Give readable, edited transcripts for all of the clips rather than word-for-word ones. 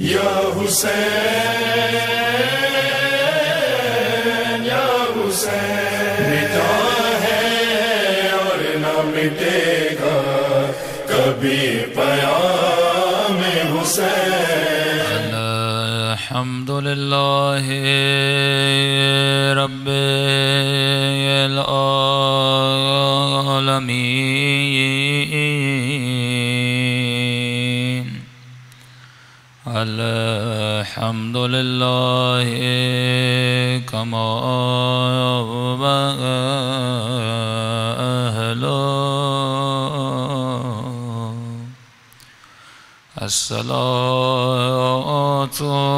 یا حسین یا حسین، مٹا ہے اور نہ مٹے گا کبھی پیام حسین۔ الحمدللہ رب العالمین، الحمدللہ کما الصلاة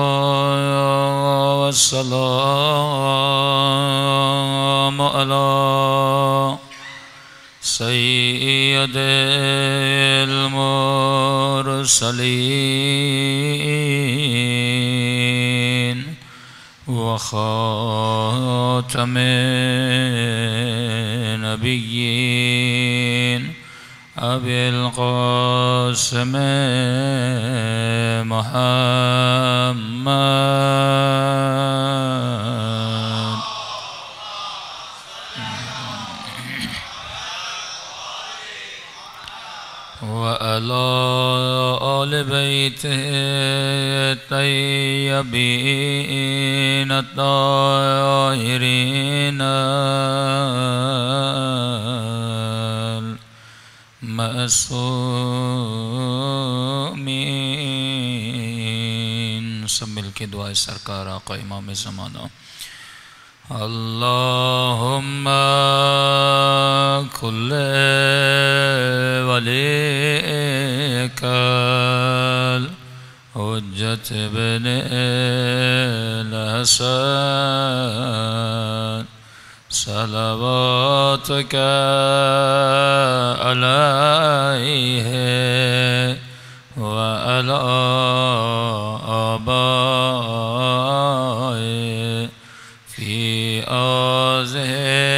والسلام على سيد المرسلين وخاتم النبيين أبي القاسم محمد وعلى آل بيته الطيبين الطاهرين معصومین۔ سب مل کے دعائے سرکار آقا امام زمانہ۔ اللہم کل ولیک الحجت بن الحسن صلواتک علیہ وعلی آبائہ فی هذه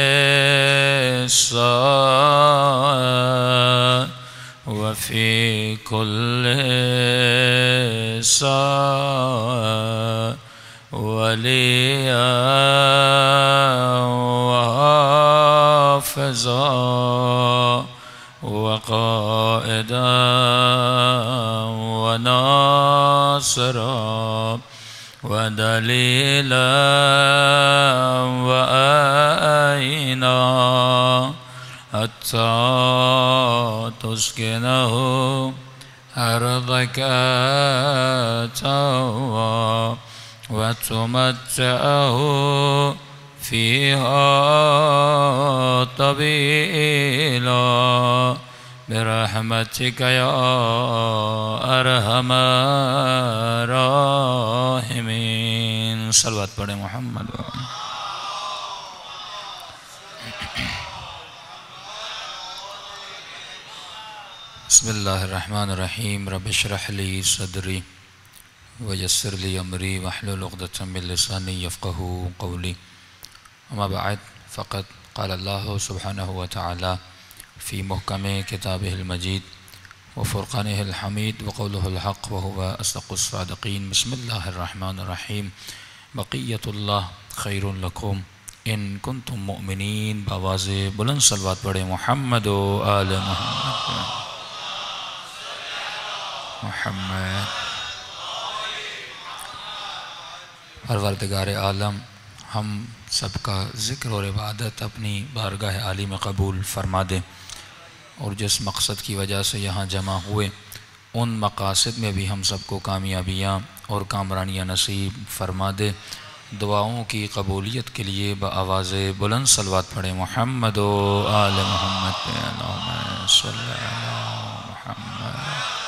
الساعة وفي كل ساعة وليا وحافظا وقائدا وناصرا ودليلا وآينا حتى تسكنه أرضك توا وتمتعه فيها طويلا برحمتك يا ارحم الراحمین۔ صلوات پڑھیں محمد۔ بسم اللہ الرحمن الرحیم۔ رب اشرح لی صدری ویسر لی امری واحلل عقدۃ من لسانی یفقہوا قولی، اما بعد فقد قال اللہ سبحانہ وتعالی فی محکم کتابہ المجید وفرقانہ الحمید وقولہ الحق وہو اصدق الصادقین۔ بسم اللہ الرحمن الرحیم۔ بقیت اللہ خیر لکم ان کنتم مؤمنین۔ بآواز بلند صلوات پڑھیں محمد و آل محمد۔ پروردگار عالم ہم سب کا ذکر اور عبادت اپنی بارگاہ عالی میں قبول فرما دے، اور جس مقصد کی وجہ سے یہاں جمع ہوئے ان مقاصد میں بھی ہم سب کو کامیابیاں اور کامرانیاں نصیب فرما دے۔ دعاؤں کی قبولیت کے لیے بآواز بلند صلوات پڑھیں محمد و آل محمد۔ اللہم صلی علی محمد۔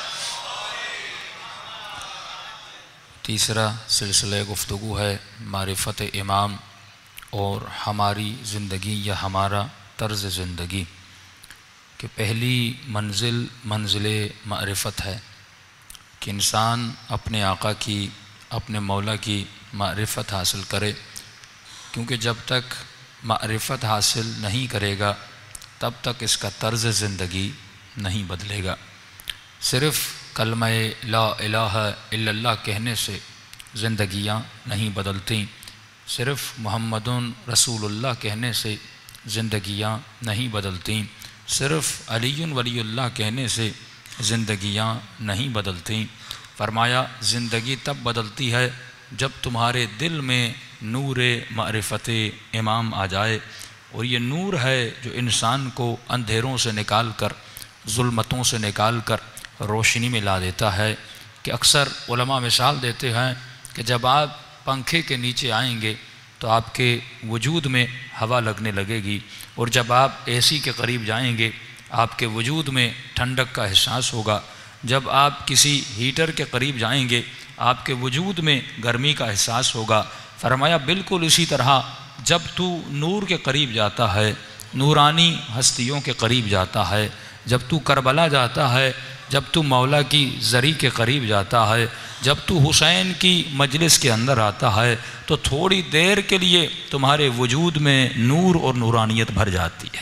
تیسرا سلسلہ گفتگو ہے معرفت امام اور ہماری زندگی یا ہمارا طرز زندگی، کہ پہلی منزل معرفت ہے کہ انسان اپنے آقا کی، اپنے مولا کی معرفت حاصل کرے، کیونکہ جب تک معرفت حاصل نہیں کرے گا تب تک اس کا طرز زندگی نہیں بدلے گا۔ صرف کلمہ لا الہ الا اللہ کہنے سے زندگیاں نہیں بدلتیں، صرف محمد رسول اللہ کہنے سے زندگیاں نہیں بدلتیں، صرف علی ولی اللہ کہنے سے زندگیاں نہیں بدلتیں۔ فرمایا زندگی تب بدلتی ہے جب تمہارے دل میں نور معرفت امام آ جائے، اور یہ نور ہے جو انسان کو اندھیروں سے نکال کر، ظلمتوں سے نکال کر روشنی میں لا دیتا ہے۔ کہ اکثر علماء مثال دیتے ہیں کہ جب آپ پنکھے کے نیچے آئیں گے تو آپ کے وجود میں ہوا لگنے لگے گی، اور جب آپ اے سی کے قریب جائیں گے آپ کے وجود میں ٹھنڈک کا احساس ہوگا، جب آپ کسی ہیٹر کے قریب جائیں گے آپ کے وجود میں گرمی کا احساس ہوگا۔ فرمایا بالکل اسی طرح جب تو نور کے قریب جاتا ہے، نورانی ہستیوں کے قریب جاتا ہے، جب تو کربلا جاتا ہے، جب تو مولا کی زری کے قریب جاتا ہے، جب تو حسین کی مجلس کے اندر آتا ہے، تو تھوڑی دیر کے لیے تمہارے وجود میں نور اور نورانیت بھر جاتی ہے۔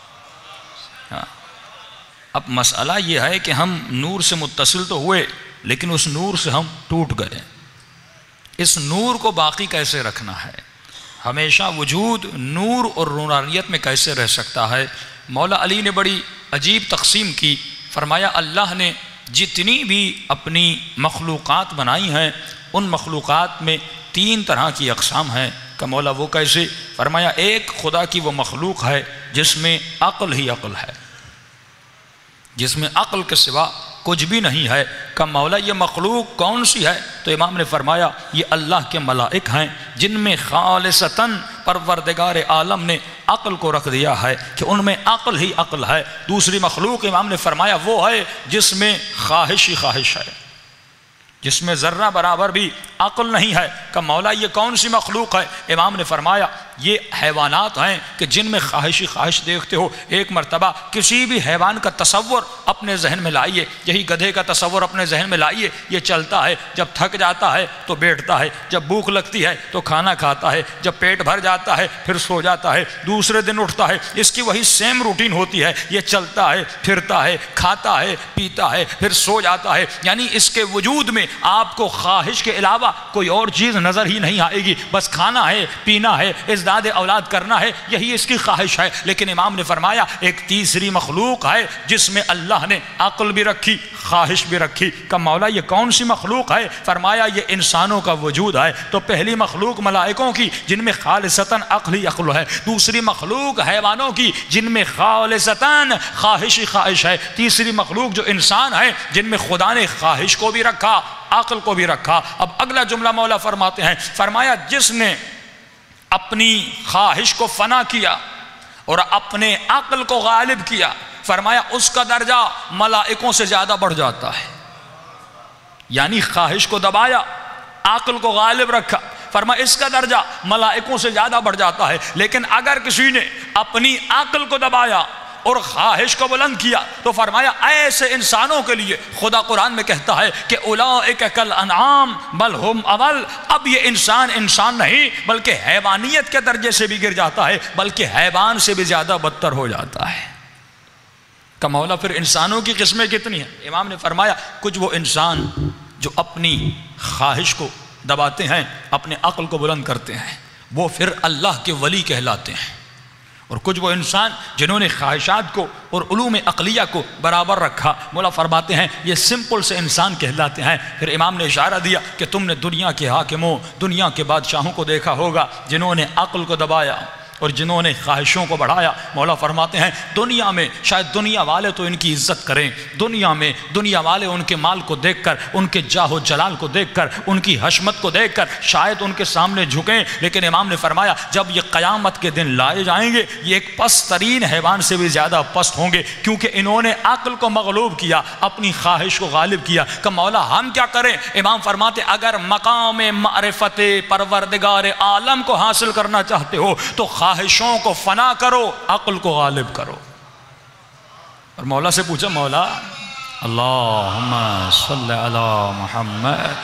اب مسئلہ یہ ہے کہ ہم نور سے متصل تو ہوئے لیکن اس نور سے ہم ٹوٹ گئے۔ اس نور کو باقی کیسے رکھنا ہے؟ ہمیشہ وجود نور اور نورانیت میں کیسے رہ سکتا ہے؟ مولا علی نے بڑی عجیب تقسیم کی۔ فرمایا اللہ نے جتنی بھی اپنی مخلوقات بنائی ہیں ان مخلوقات میں 3 طرح کی اقسام ہیں۔ کہ مولا وہ کیسے؟ فرمایا ایک خدا کی وہ مخلوق ہے جس میں عقل ہی عقل ہے، جس میں عقل کے سوا کچھ بھی نہیں ہے۔ کہ مولا یہ مخلوق کون سی ہے؟ تو امام نے فرمایا یہ اللہ کے ملائک ہیں جن میں خالصتاً پروردگار عالم نے عقل کو رکھ دیا ہے کہ ان میں عقل ہی عقل ہے۔ دوسری مخلوق امام نے فرمایا وہ ہے جس میں خواہش ہی خواہش ہے، جس میں ذرہ برابر بھی عقل نہیں ہے۔ کہ مولا یہ کون سی مخلوق ہے؟ امام نے فرمایا یہ حیوانات ہیں کہ جن میں خواہشی خواہش دیکھتے ہو۔ ایک مرتبہ کسی بھی حیوان کا تصور اپنے ذہن میں لائیے، یہی گدھے کا تصور اپنے ذہن میں لائیے۔ یہ چلتا ہے، جب تھک جاتا ہے تو بیٹھتا ہے، جب بھوک لگتی ہے تو کھانا کھاتا ہے، جب پیٹ بھر جاتا ہے پھر سو جاتا ہے، دوسرے دن اٹھتا ہے۔ اس کی وہی سیم روٹین ہوتی ہے، یہ چلتا ہے، پھرتا ہے، کھاتا ہے، پیتا ہے، پھر سو جاتا ہے۔ یعنی اس کے وجود میں آپ کو خواہش کے علاوہ کوئی اور چیز نظر ہی نہیں آئے گی، بس کھانا ہے، پینا ہے، ازداد اولاد کرنا ہے، یہی اس کی خواہش ہے۔ لیکن امام نے فرمایا ایک تیسری مخلوق ہے جس میں اللہ نے عقل بھی رکھی، خواہش بھی رکھی۔ کہ مولا یہ کون سی مخلوق ہے؟ فرمایا یہ انسانوں کا وجود ہے۔ تو پہلی مخلوق ملائکوں کی جن میں خالصتاً عقل ہی عقل ہے، دوسری مخلوق حیوانوں کی جن میں خالصتاً خواہش ہی خواہش ہے، تیسری مخلوق جو انسان ہے جن میں خدا نے خواہش کو بھی رکھا، عقل کو بھی رکھا۔ اب اگلا جملہ مولا فرماتے ہیں، فرمایا جس نے اپنی خواہش کو فنا کیا اور اپنے عقل کو غالب کیا، فرمایا اس کا درجہ ملائکوں سے زیادہ بڑھ جاتا ہے۔ یعنی خواہش کو دبایا، عقل کو غالب رکھا، فرمایا اس کا درجہ ملائکوں سے زیادہ بڑھ جاتا ہے۔ لیکن اگر کسی نے اپنی عقل کو دبایا اور خواہش کو بلند کیا تو فرمایا ایسے انسانوں کے لیے خدا قرآن میں کہتا ہے کہ اولئک کالانعام بل ہم اضل۔ اب یہ انسان نہیں بلکہ حیوانیت کے درجے سے بھی گر جاتا ہے، بلکہ حیوان سے بھی زیادہ بدتر ہو جاتا ہے۔ کہ مولا پھر انسانوں کی قسمیں کتنی ہیں؟ امام نے فرمایا کچھ وہ انسان جو اپنی خواہش کو دباتے ہیں، اپنے عقل کو بلند کرتے ہیں، وہ پھر اللہ کے ولی کہلاتے ہیں۔ اور کچھ وہ انسان جنہوں نے خواہشات کو اور علوم عقلیہ کو برابر رکھا، مولا فرماتے ہیں یہ سمپل سے انسان کہلاتے ہیں۔ پھر امام نے اشارہ دیا کہ تم نے دنیا کے حاکموں، دنیا کے بادشاہوں کو دیکھا ہوگا جنہوں نے عقل کو دبایا اور جنہوں نے خواہشوں کو بڑھایا۔ مولا فرماتے ہیں دنیا میں شاید دنیا والے تو ان کی عزت کریں، دنیا میں دنیا والے ان کے مال کو دیکھ کر، ان کے جاہ و جلال کو دیکھ کر، ان کی حشمت کو دیکھ کر شاید ان کے سامنے جھکیں، لیکن امام نے فرمایا جب یہ قیامت کے دن لائے جائیں گے یہ ایک پست ترین حیوان سے بھی زیادہ پست ہوں گے، کیونکہ انہوں نے عقل کو مغلوب کیا، اپنی خواہش کو غالب کیا۔ کہ مولا ہم کیا کریں؟ امام فرماتے اگر مقام معرفت پروردگار عالم کو حاصل کرنا چاہتے ہو تو خواہشوں کو فنا کرو، عقل کو غالب کرو۔ اور مولا سے پوچھا مولا اللہم صلی علی محمد،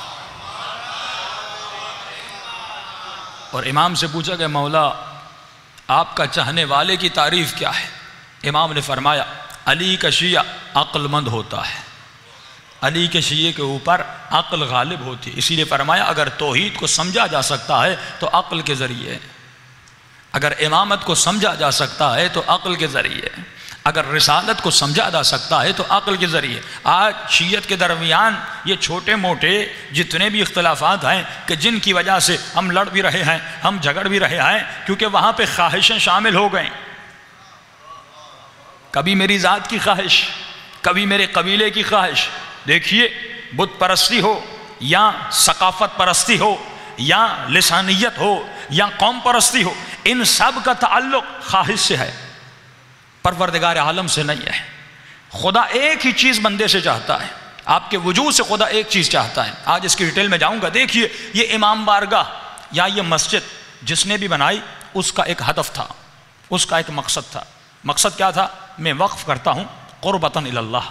اور امام سے پوچھا کہ مولا آپ کا چاہنے والے کی تعریف کیا ہے؟ امام نے فرمایا علی کا شیعہ عقل مند ہوتا ہے، علی کے شیعے کے اوپر عقل غالب ہوتی ہے، اسی لیے فرمایا اگر توحید کو سمجھا جا سکتا ہے تو عقل کے ذریعے، اگر امامت کو سمجھا جا سکتا ہے تو عقل کے ذریعے، اگر رسالت کو سمجھا جا سکتا ہے تو عقل کے ذریعے۔ آج شیعت کے درمیان یہ چھوٹے موٹے جتنے بھی اختلافات ہیں کہ جن کی وجہ سے ہم لڑ بھی رہے ہیں، ہم جھگڑ بھی رہے ہیں، کیونکہ وہاں پہ خواہشیں شامل ہو گئیں، کبھی میری ذات کی خواہش، کبھی میرے قبیلے کی خواہش۔ دیکھیے بت پرستی ہو یا ثقافت پرستی ہو یا لسانیت ہو یا قوم پرستی ہو، ان سب کا تعلق خواہش سے ہے، پروردگار عالم سے نہیں ہے۔ خدا ایک ہی چیز بندے سے چاہتا ہے، آپ کے وجود سے خدا ایک چیز چاہتا ہے۔ آج اس کی ڈیٹیل میں جاؤں گا۔ دیکھیے یہ امام بارگاہ یا یہ مسجد جس نے بھی بنائی اس کا ایک ہدف تھا، اس کا ایک مقصد تھا۔ مقصد کیا تھا؟ میں وقف کرتا ہوں قربتاً الی اللہ،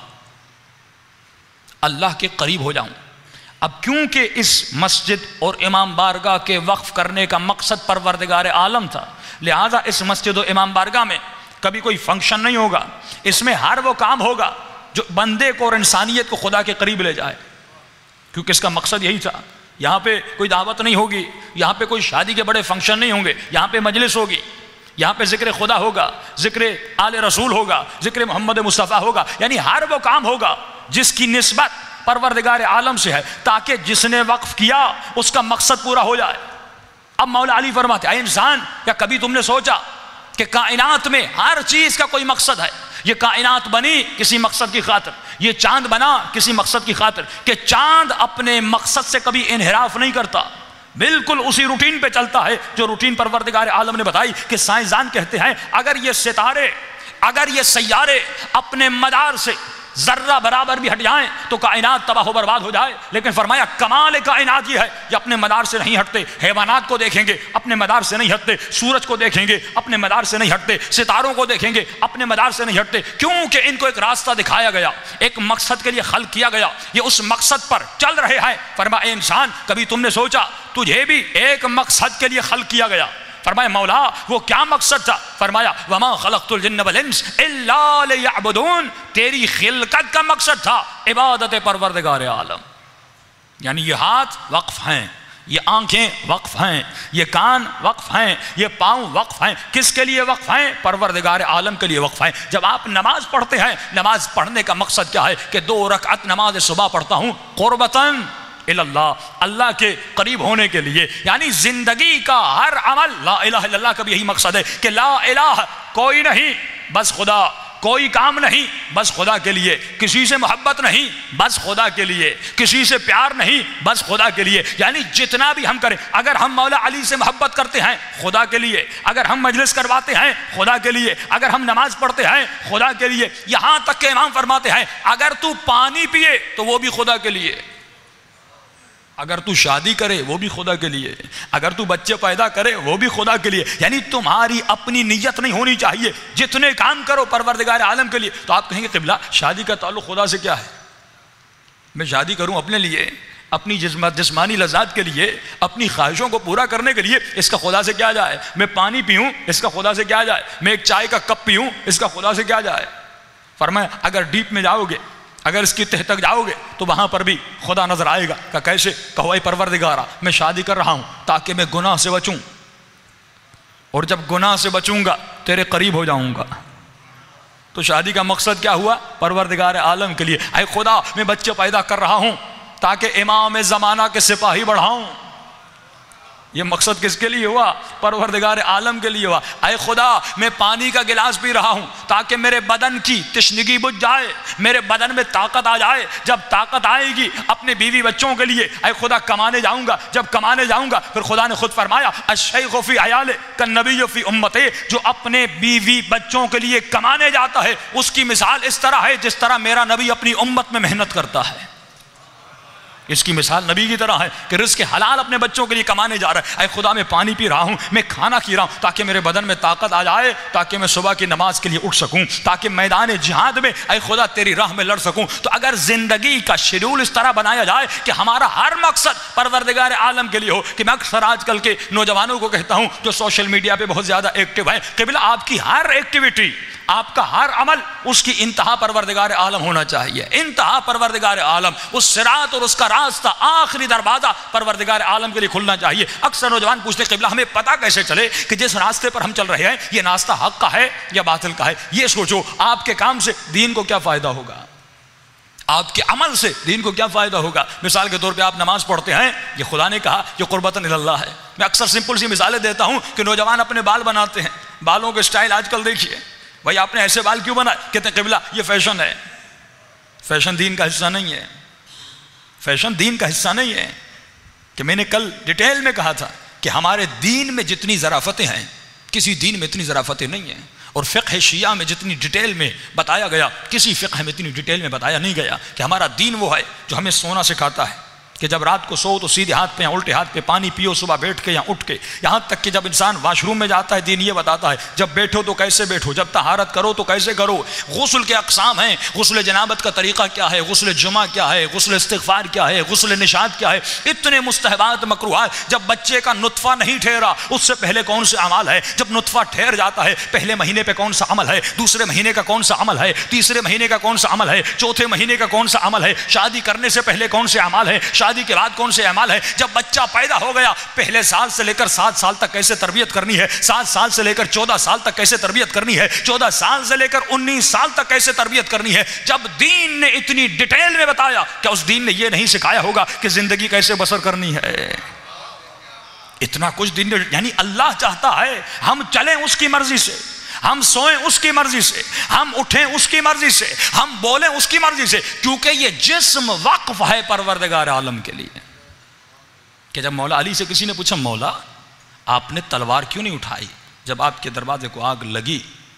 اللہ کے قریب ہو جاؤں۔ اب کیونکہ اس مسجد اور امام بارگاہ کے وقف کرنے کا مقصد پروردگار عالم تھا، لہذا اس مسجد و امام بارگاہ میں کبھی کوئی فنکشن نہیں ہوگا، اس میں ہر وہ کام ہوگا جو بندے کو اور انسانیت کو خدا کے قریب لے جائے، کیونکہ اس کا مقصد یہی تھا۔ یہاں پہ کوئی دعوت نہیں ہوگی، یہاں پہ کوئی شادی کے بڑے فنکشن نہیں ہوں گے، یہاں پہ مجلس ہوگی، یہاں پہ ذکر خدا ہوگا، ذکر آل رسول ہوگا، ذکر محمد مصطفیٰ ہوگا، یعنی ہر وہ کام ہوگا جس کی نسبت پروردگار عالم سے ہے، تاکہ جس نے وقف کیا اس کا مقصد پورا ہو جائے۔ اب مولا علی فرماتے ہیں اے انسان، کیا کبھی تم نے سوچا کہ کائنات میں ہر چیز کا کوئی مقصد ہے؟ یہ کائنات بنی کسی مقصد کی خاطر، یہ چاند بنا کسی مقصد کی خاطر، کہ چاند اپنے مقصد سے کبھی انحراف نہیں کرتا، بالکل اسی روٹین پہ چلتا ہے جو روٹین پروردگار عالم نے بتائی۔ کہ سائنسدان کہتے ہیں اگر یہ ستارے، اگر یہ سیارے اپنے مدار سے ذرہ برابر بھی ہٹ جائیں تو کائنات تباہ و برباد ہو جائے، لیکن فرمایا کمال کائنات یہ ہے یہ اپنے مدار سے نہیں ہٹتے۔ حیوانات کو دیکھیں گے اپنے مدار سے نہیں ہٹتے، سورج کو دیکھیں گے اپنے مدار سے نہیں ہٹتے، ستاروں کو دیکھیں گے اپنے مدار سے نہیں ہٹتے، کیونکہ ان کو ایک راستہ دکھایا گیا، ایک مقصد کے لیے خلق کیا گیا، یہ اس مقصد پر چل رہے ہیں۔ فرمایا اے انسان، کبھی تم نے سوچا تجھے بھی ایک مقصد کے لیے خلق کیا گیا؟ فرمایا مولا وہ کیا مقصد تھا؟ فرمایا وما خلقت الجن والانس الا لیعبدون، تیری خلقت کا مقصد تھا عبادت پروردگار عالم۔ یعنی یہ ہاتھ وقف ہیں، یہ آنکھیں وقف ہیں، یہ کان وقف ہیں، یہ پاؤں وقف ہیں۔ کس کے لیے وقف ہیں؟ پروردگار عالم کے لیے وقف ہیں۔ جب آپ نماز پڑھتے ہیں، نماز پڑھنے کا مقصد کیا ہے؟ کہ 2 رکعت نماز صبح پڑھتا ہوں قربتاً اللہ، اللہ کے قریب ہونے کے لیے۔ یعنی زندگی کا ہر عمل لا الہ الا اللہ کا بھی یہی مقصد ہے کہ لا الہ کوئی نہیں بس خدا، کوئی کام نہیں بس خدا کے لیے، کسی سے محبت نہیں بس خدا کے لیے، کسی سے پیار نہیں بس خدا کے لیے۔ یعنی جتنا بھی ہم کریں، اگر ہم مولا علی سے محبت کرتے ہیں خدا کے لیے، اگر ہم مجلس کرواتے ہیں خدا کے لیے، اگر ہم نماز پڑھتے ہیں خدا کے لیے، یہاں تک کہ امام فرماتے ہیں اگر تو پانی پیے تو وہ بھی خدا کے لیے، اگر تو شادی کرے وہ بھی خدا کے لیے، اگر تو بچے پیدا کرے وہ بھی خدا کے لیے۔ یعنی تمہاری اپنی نیت نہیں ہونی چاہیے، جتنے کام کرو پروردگار عالم کے لیے۔ تو آپ کہیں گے قبلہ شادی کا تعلق خدا سے کیا ہے؟ میں شادی کروں اپنے لیے، اپنی جسمانی لذات کے لیے، اپنی خواہشوں کو پورا کرنے کے لیے، اس کا خدا سے کیا جائے؟ میں پانی پیوں اس کا خدا سے کیا جائے؟ میں ایک چائے کا کپ پیوں اس کا خدا سے کیا جائے؟ فرمایا اگر ڈیپ میں جاؤ گے، اگر اس کی تہ تک جاؤ گے تو وہاں پر بھی خدا نظر آئے گا۔ کہ کیسے؟ کہو اے پروردگارا میں شادی کر رہا ہوں تاکہ میں گناہ سے بچوں، اور جب گناہ سے بچوں گا تیرے قریب ہو جاؤں گا۔ تو شادی کا مقصد کیا ہوا؟ پروردگار عالم کے لیے۔ اے خدا میں بچے پیدا کر رہا ہوں تاکہ امام زمانہ کے سپاہی بڑھاؤں۔ یہ مقصد کس کے لیے ہوا؟ پروردگار عالم کے لیے ہوا۔ اے خدا میں پانی کا گلاس پی رہا ہوں تاکہ میرے بدن کی تشنگی بجھ جائے، میرے بدن میں طاقت آ جائے۔ جب طاقت آئے گی اپنے بیوی بچوں کے لیے اے خدا کمانے جاؤں گا، جب کمانے جاؤں گا پھر خدا نے خود فرمایا الشیخ فی عیالہ کالنبی فی امتہ، جو اپنے بیوی بچوں کے لیے کمانے جاتا ہے اس کی مثال اس طرح ہے جس طرح میرا نبی اپنی امت میں محنت کرتا ہے۔ اس کی مثال نبی کی طرح ہے کہ رزق حلال اپنے بچوں کے لیے کمانے جا رہا ہے۔ اے خدا میں پانی پی رہا ہوں، میں کھانا کھی رہا ہوں تاکہ میرے بدن میں طاقت آ جائے، تاکہ میں صبح کی نماز کے لیے اٹھ سکوں، تاکہ میدان جہاد میں اے خدا تیری راہ میں لڑ سکوں۔ تو اگر زندگی کا شیڈول اس طرح بنایا جائے کہ ہمارا ہر مقصد پروردگار عالم کے لیے ہو، کہ میں اکثر آج کل کے نوجوانوں کو کہتا ہوں جو سوشل میڈیا پہ بہت زیادہ ایکٹیو ہیں، قبلہ آپ کی ہر ایکٹیویٹی، آپ کا ہر عمل اس کی انتہا پروردگار عالم ہونا چاہیے، انتہا پروردگار عالم، اس صراط اور اس کا راستہ، آخری دروازہ پروردگار عالم کے لیے کھلنا چاہیے۔ اکثر نوجوان پوچھتے قبلہ ہمیں پتہ کیسے چلے کہ جس راستے پر ہم چل رہے ہیں یہ راستہ حق کا ہے یا باطل کا ہے؟ یہ سوچو آپ کے کام سے دین کو کیا فائدہ ہوگا، آپ کے عمل سے دین کو کیا فائدہ ہوگا۔ مثال کے طور پہ آپ نماز پڑھتے ہیں، یہ خدا نے کہا یہ قربتاً اللہ ہے۔ میں اکثر سمپل سی مثالیں دیتا ہوں کہ نوجوان اپنے بال بناتے ہیں، بالوں کے سٹائل آج کل دیکھیے، بھائی آپ نے ایسے بال کیوں بنائے؟ کہتے ہیں قبلہ یہ فیشن ہے۔ فیشن دین کا حصہ نہیں ہے، فیشن دین کا حصہ نہیں ہے۔ کہ میں نے کل ڈیٹیل میں کہا تھا کہ ہمارے دین میں جتنی ظرافتیں ہیں کسی دین میں اتنی ظرافتیں نہیں ہیں، اور فقہ شیعہ میں جتنی ڈیٹیل میں بتایا گیا کسی فقہ میں اتنی ڈیٹیل میں بتایا نہیں گیا کہ ہمارا دین وہ ہے جو ہمیں سونا سکھاتا ہے کہ جب رات کو سو تو سیدھے ہاتھ پہ یا الٹے ہاتھ پہ پانی پیو، صبح بیٹھ کے یا اٹھ کے، یہاں تک کہ جب انسان واش روم میں جاتا ہے دین یہ بتاتا ہے جب بیٹھو تو کیسے بیٹھو، جب طہارت کرو تو کیسے کرو، غسل کے اقسام ہیں، غسل جنابت کا طریقہ کیا ہے، غسل جمعہ کیا ہے، غسل استغفار کیا ہے، غسل نشاط کیا ہے، اتنے مستحبات مکروہات۔ جب بچے کا نطفہ نہیں ٹھہرا اس سے پہلے کون سے اعمال ہے، جب نطفہ ٹھہر جاتا ہے پہلے مہینے پہ کون سا عمل ہے، دوسرے مہینے کا کون سا عمل ہے، تیسرے مہینے کا کون سا عمل ہے، چوتھے مہینے کا کون سا عمل ہے، شادی کرنے سے پہلے کون سے اعمال ہے، شادی کے بعد کون سے اعمال ہے، جب بچہ پیدا ہو گیا پہلے سال سے لے کر 7 سال تک کیسے تربیت کرنی ہے، 7 سال سے لے کر 14 سال تک کیسے تربیت کرنی ہے، 14 سال سے لے کر 19 سال تک کیسے تربیت کرنی ہے۔ جب دین نے اتنی ڈیٹیل میں بتایا کیا اس دین نے یہ نہیں سکھایا ہوگا کہ زندگی کیسے بسر کرنی ہے؟ اتنا کچھ دین نے، یعنی اللہ چاہتا ہے ہم چلیں اس کی مرضی سے، ہم سوئیں اس کی مرضی سے، ہم اٹھیں اس کی مرضی سے، ہم بولیں اس کی مرضی سے، کیونکہ یہ جسم وقف ہے پروردگار عالم کے لیے۔ کہ جب مولا علی سے کسی نے پوچھا مولا آپ نے تلوار کیوں نہیں اٹھائی جب آپ کے دروازے کو آگ لگی،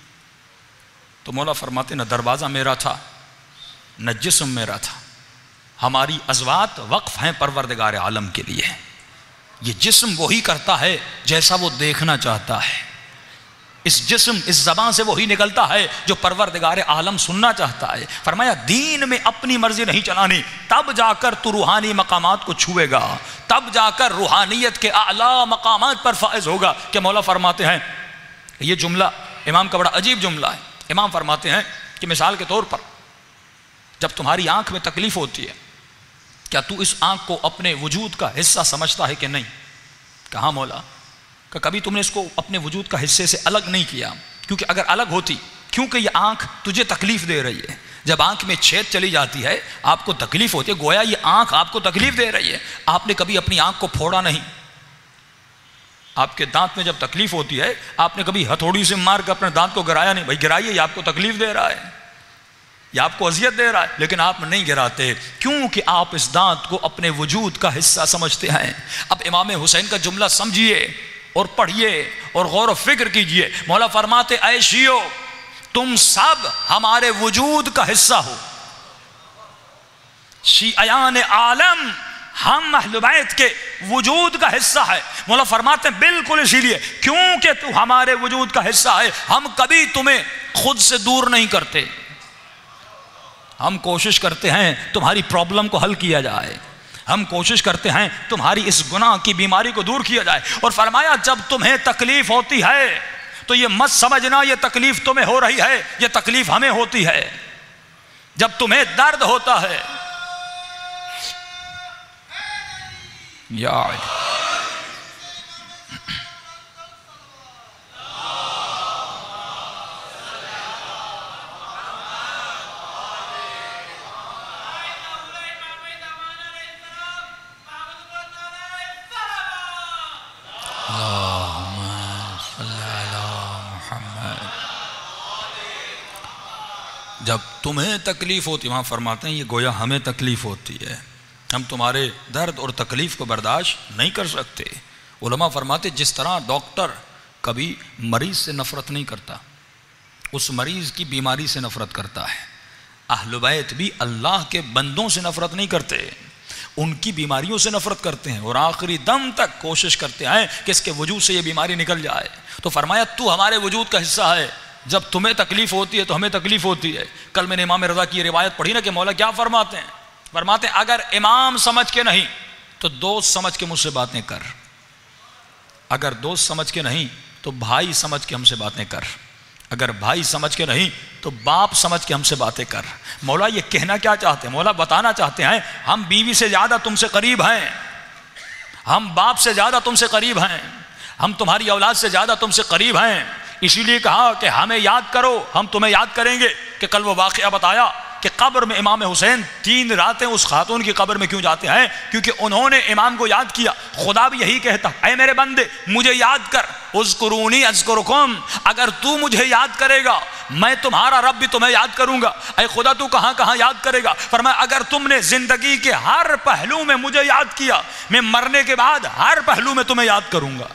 تو مولا فرماتے نہ دروازہ میرا تھا نہ جسم میرا تھا، ہماری ازوات وقف ہیں پروردگار عالم کے لیے، یہ جسم وہی کرتا ہے جیسا وہ دیکھنا چاہتا ہے، اس جسم اس زبان سے وہی نکلتا ہے جو پروردگار عالم سننا چاہتا ہے۔ فرمایا دین میں اپنی مرضی نہیں چلانی، تب جا کر تو روحانی مقامات کو چھوئے گا، تب جا کر روحانیت کے اعلیٰ مقامات پر فائز ہوگا۔ کہ مولا فرماتے ہیں، یہ جملہ امام کا بڑا عجیب جملہ ہے، امام فرماتے ہیں کہ مثال کے طور پر جب تمہاری آنکھ میں تکلیف ہوتی ہے کیا تو اس آنکھ کو اپنے وجود کا حصہ سمجھتا ہے کہ نہیں؟ کہاں مولا؟ کہ کبھی تم نے اس کو اپنے وجود کا حصے سے الگ نہیں کیا، کیونکہ اگر الگ ہوتی، کیونکہ یہ آنکھ تجھے تکلیف دے رہی ہے، جب آنکھ میں چھید چلی جاتی ہے آپ کو تکلیف ہوتی ہے، گویا یہ آنکھ آپ کو تکلیف دے رہی ہے۔ آپ نے کبھی اپنی آنکھ کو پھوڑا نہیں، آپ کے دانت میں جب تکلیف ہوتی ہے آپ نے کبھی ہتھوڑی سے مار کر اپنے دانت کو گرایا نہیں، بھائی گرائیے، یہ آپ کو تکلیف دے رہا ہے، یہ آپ کو اذیت دے رہا ہے، لیکن آپ نہیں گراتے کیونکہ آپ اس دانت کو اپنے وجود کا حصہ سمجھتے ہیں۔ اب امام حسین کا جملہ سمجھیے اور پڑھیے اور غور و فکر کیجئے۔ مولا فرماتے اے شیعو تم سب ہمارے وجود کا حصہ ہو، شیعیان عالم ہم اہل بیت کے وجود کا حصہ ہے۔ مولا فرماتے ہیں بالکل اسی لیے کیونکہ تو ہمارے وجود کا حصہ ہے ہم کبھی تمہیں خود سے دور نہیں کرتے، ہم کوشش کرتے ہیں تمہاری پرابلم کو حل کیا جائے، ہم کوشش کرتے ہیں تمہاری اس گناہ کی بیماری کو دور کیا جائے۔ اور فرمایا جب تمہیں تکلیف ہوتی ہے تو یہ مت سمجھنا یہ تکلیف تمہیں ہو رہی ہے، یہ تکلیف ہمیں ہوتی ہے۔ جب تمہیں درد ہوتا ہے یا جب تمہیں تکلیف ہوتی، وہاں فرماتے ہیں یہ گویا ہمیں تکلیف ہوتی ہے، ہم تمہارے درد اور تکلیف کو برداشت نہیں کر سکتے۔ علماء فرماتے جس طرح ڈاکٹر کبھی مریض سے نفرت نہیں کرتا، اس مریض کی بیماری سے نفرت کرتا ہے، اہل بیت بھی اللہ کے بندوں سے نفرت نہیں کرتے، ان کی بیماریوں سے نفرت کرتے ہیں اور آخری دم تک کوشش کرتے ہیں کہ اس کے وجود سے یہ بیماری نکل جائے۔ تو فرمایا تو ہمارے وجود کا حصہ ہے، جب تمہیں تکلیف ہوتی ہے تو ہمیں تکلیف ہوتی ہے۔ کل میں نے امام رضا کی روایت پڑھی نا کہ مولا کیا فرماتے ہیں، فرماتے ہیں اگر امام سمجھ کے نہیں تو دوست سمجھ کے مجھ سے باتیں کر، اگر دوست سمجھ کے نہیں تو بھائی سمجھ کے ہم سے باتیں کر، اگر بھائی سمجھ کے نہیں تو باپ سمجھ کے ہم سے باتیں کر. مولا یہ کہنا کیا چاہتے ہیں؟ مولا بتانا چاہتے ہیں ہم بیوی سے زیادہ تم سے قریب ہیں، ہم باپ سے زیادہ تم سے قریب ہیں، ہم تمہاری اولاد سے زیادہ تم سے قریب ہیں، اسی لیے کہا کہ ہمیں یاد کرو، ہم تمہیں یاد کریں گے. کہ کل وہ واقعہ بتایا کہ قبر میں امام حسین 3 راتیں اس خاتون کی قبر میں کیوں جاتے ہیں؟ کیونکہ انہوں نے امام کو یاد کیا. خدا بھی یہی کہتا، اے میرے بندے مجھے یاد کر، اذکرونی اذکرکم، اگر تو مجھے یاد کرے گا میں تمہارا رب بھی تمہیں یاد کروں گا. اے خدا تو کہاں کہاں یاد کرے گا؟ فرمایا اگر تم نے زندگی کے ہر پہلو میں مجھے یاد کیا، میں مرنے کے بعد ہر پہلو میں تمہیں یاد کروں گا.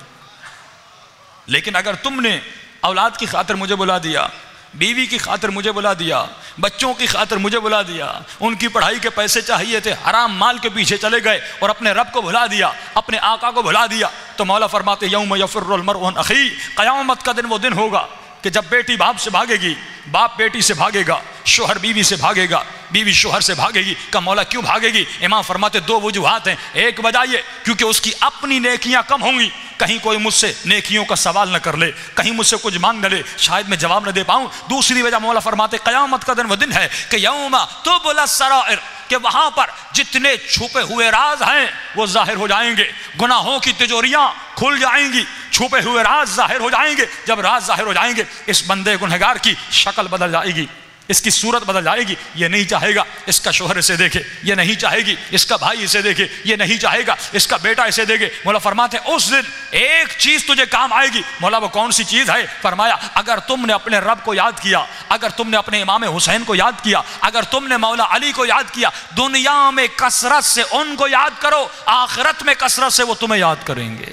لیکن اگر تم نے اولاد کی خاطر مجھے بلا دیا، بیوی کی خاطر مجھے بلا دیا، بچوں کی خاطر مجھے بلا دیا، ان کی پڑھائی کے پیسے چاہیے تھے، حرام مال کے پیچھے چلے گئے اور اپنے رب کو بھلا دیا، اپنے آقا کو بھلا دیا، تو مولا فرماتے یوم یفر المرء من اخیہ، قیامت کا دن وہ دن ہوگا کہ جب بیٹی باپ سے بھاگے گی، باپ بیٹی سے بھاگے گا، شوہر بیوی سے بھاگے گا، بیوی شوہر سے بھاگے گی. کہ مولا کیوں بھاگے گی؟ امام فرماتے 2 وجوہات ہیں. ایک وجہ یہ کیونکہ اس کی اپنی نیکیاں کم ہوں گی، کہیں کوئی مجھ سے نیکیوں کا سوال نہ کر لے، کہیں مجھ سے کچھ مانگ نہ لے، شاید میں جواب نہ دے پاؤں. دوسری وجہ مولا فرماتے قیامت کا دن وہ دن ہے کہ یوم تبلی السرائر، کہ وہاں پر جتنے چھپے ہوئے راز ہیں وہ ظاہر ہو جائیں گے، گناہوں کی تجوریاں کھل جائیں گی، چھپے ہوئے راز ظاہر ہو جائیں گے. جب راز ظاہر ہو جائیں گے اس بندے گنہگار کی شکل بدل جائے گی، اس کی صورت بدل جائے گی. یہ نہیں چاہے گا اس کا شوہر اسے دیکھے، یہ نہیں چاہے گی اس کا بھائی اسے دیکھے، یہ نہیں چاہے گا اس کا بیٹا اسے دیکھے. مولا فرماتے ہیں اس دن ایک چیز تجھے کام آئے گی. مولا وہ کون سی چیز ہے؟ فرمایا اگر تم نے اپنے رب کو یاد کیا، اگر تم نے اپنے امام حسین کو یاد کیا، اگر تم نے مولا علی کو یاد کیا، دنیا میں کثرت سے ان کو یاد کرو، آخرت میں کثرت سے وہ تمہیں یاد کریں گے.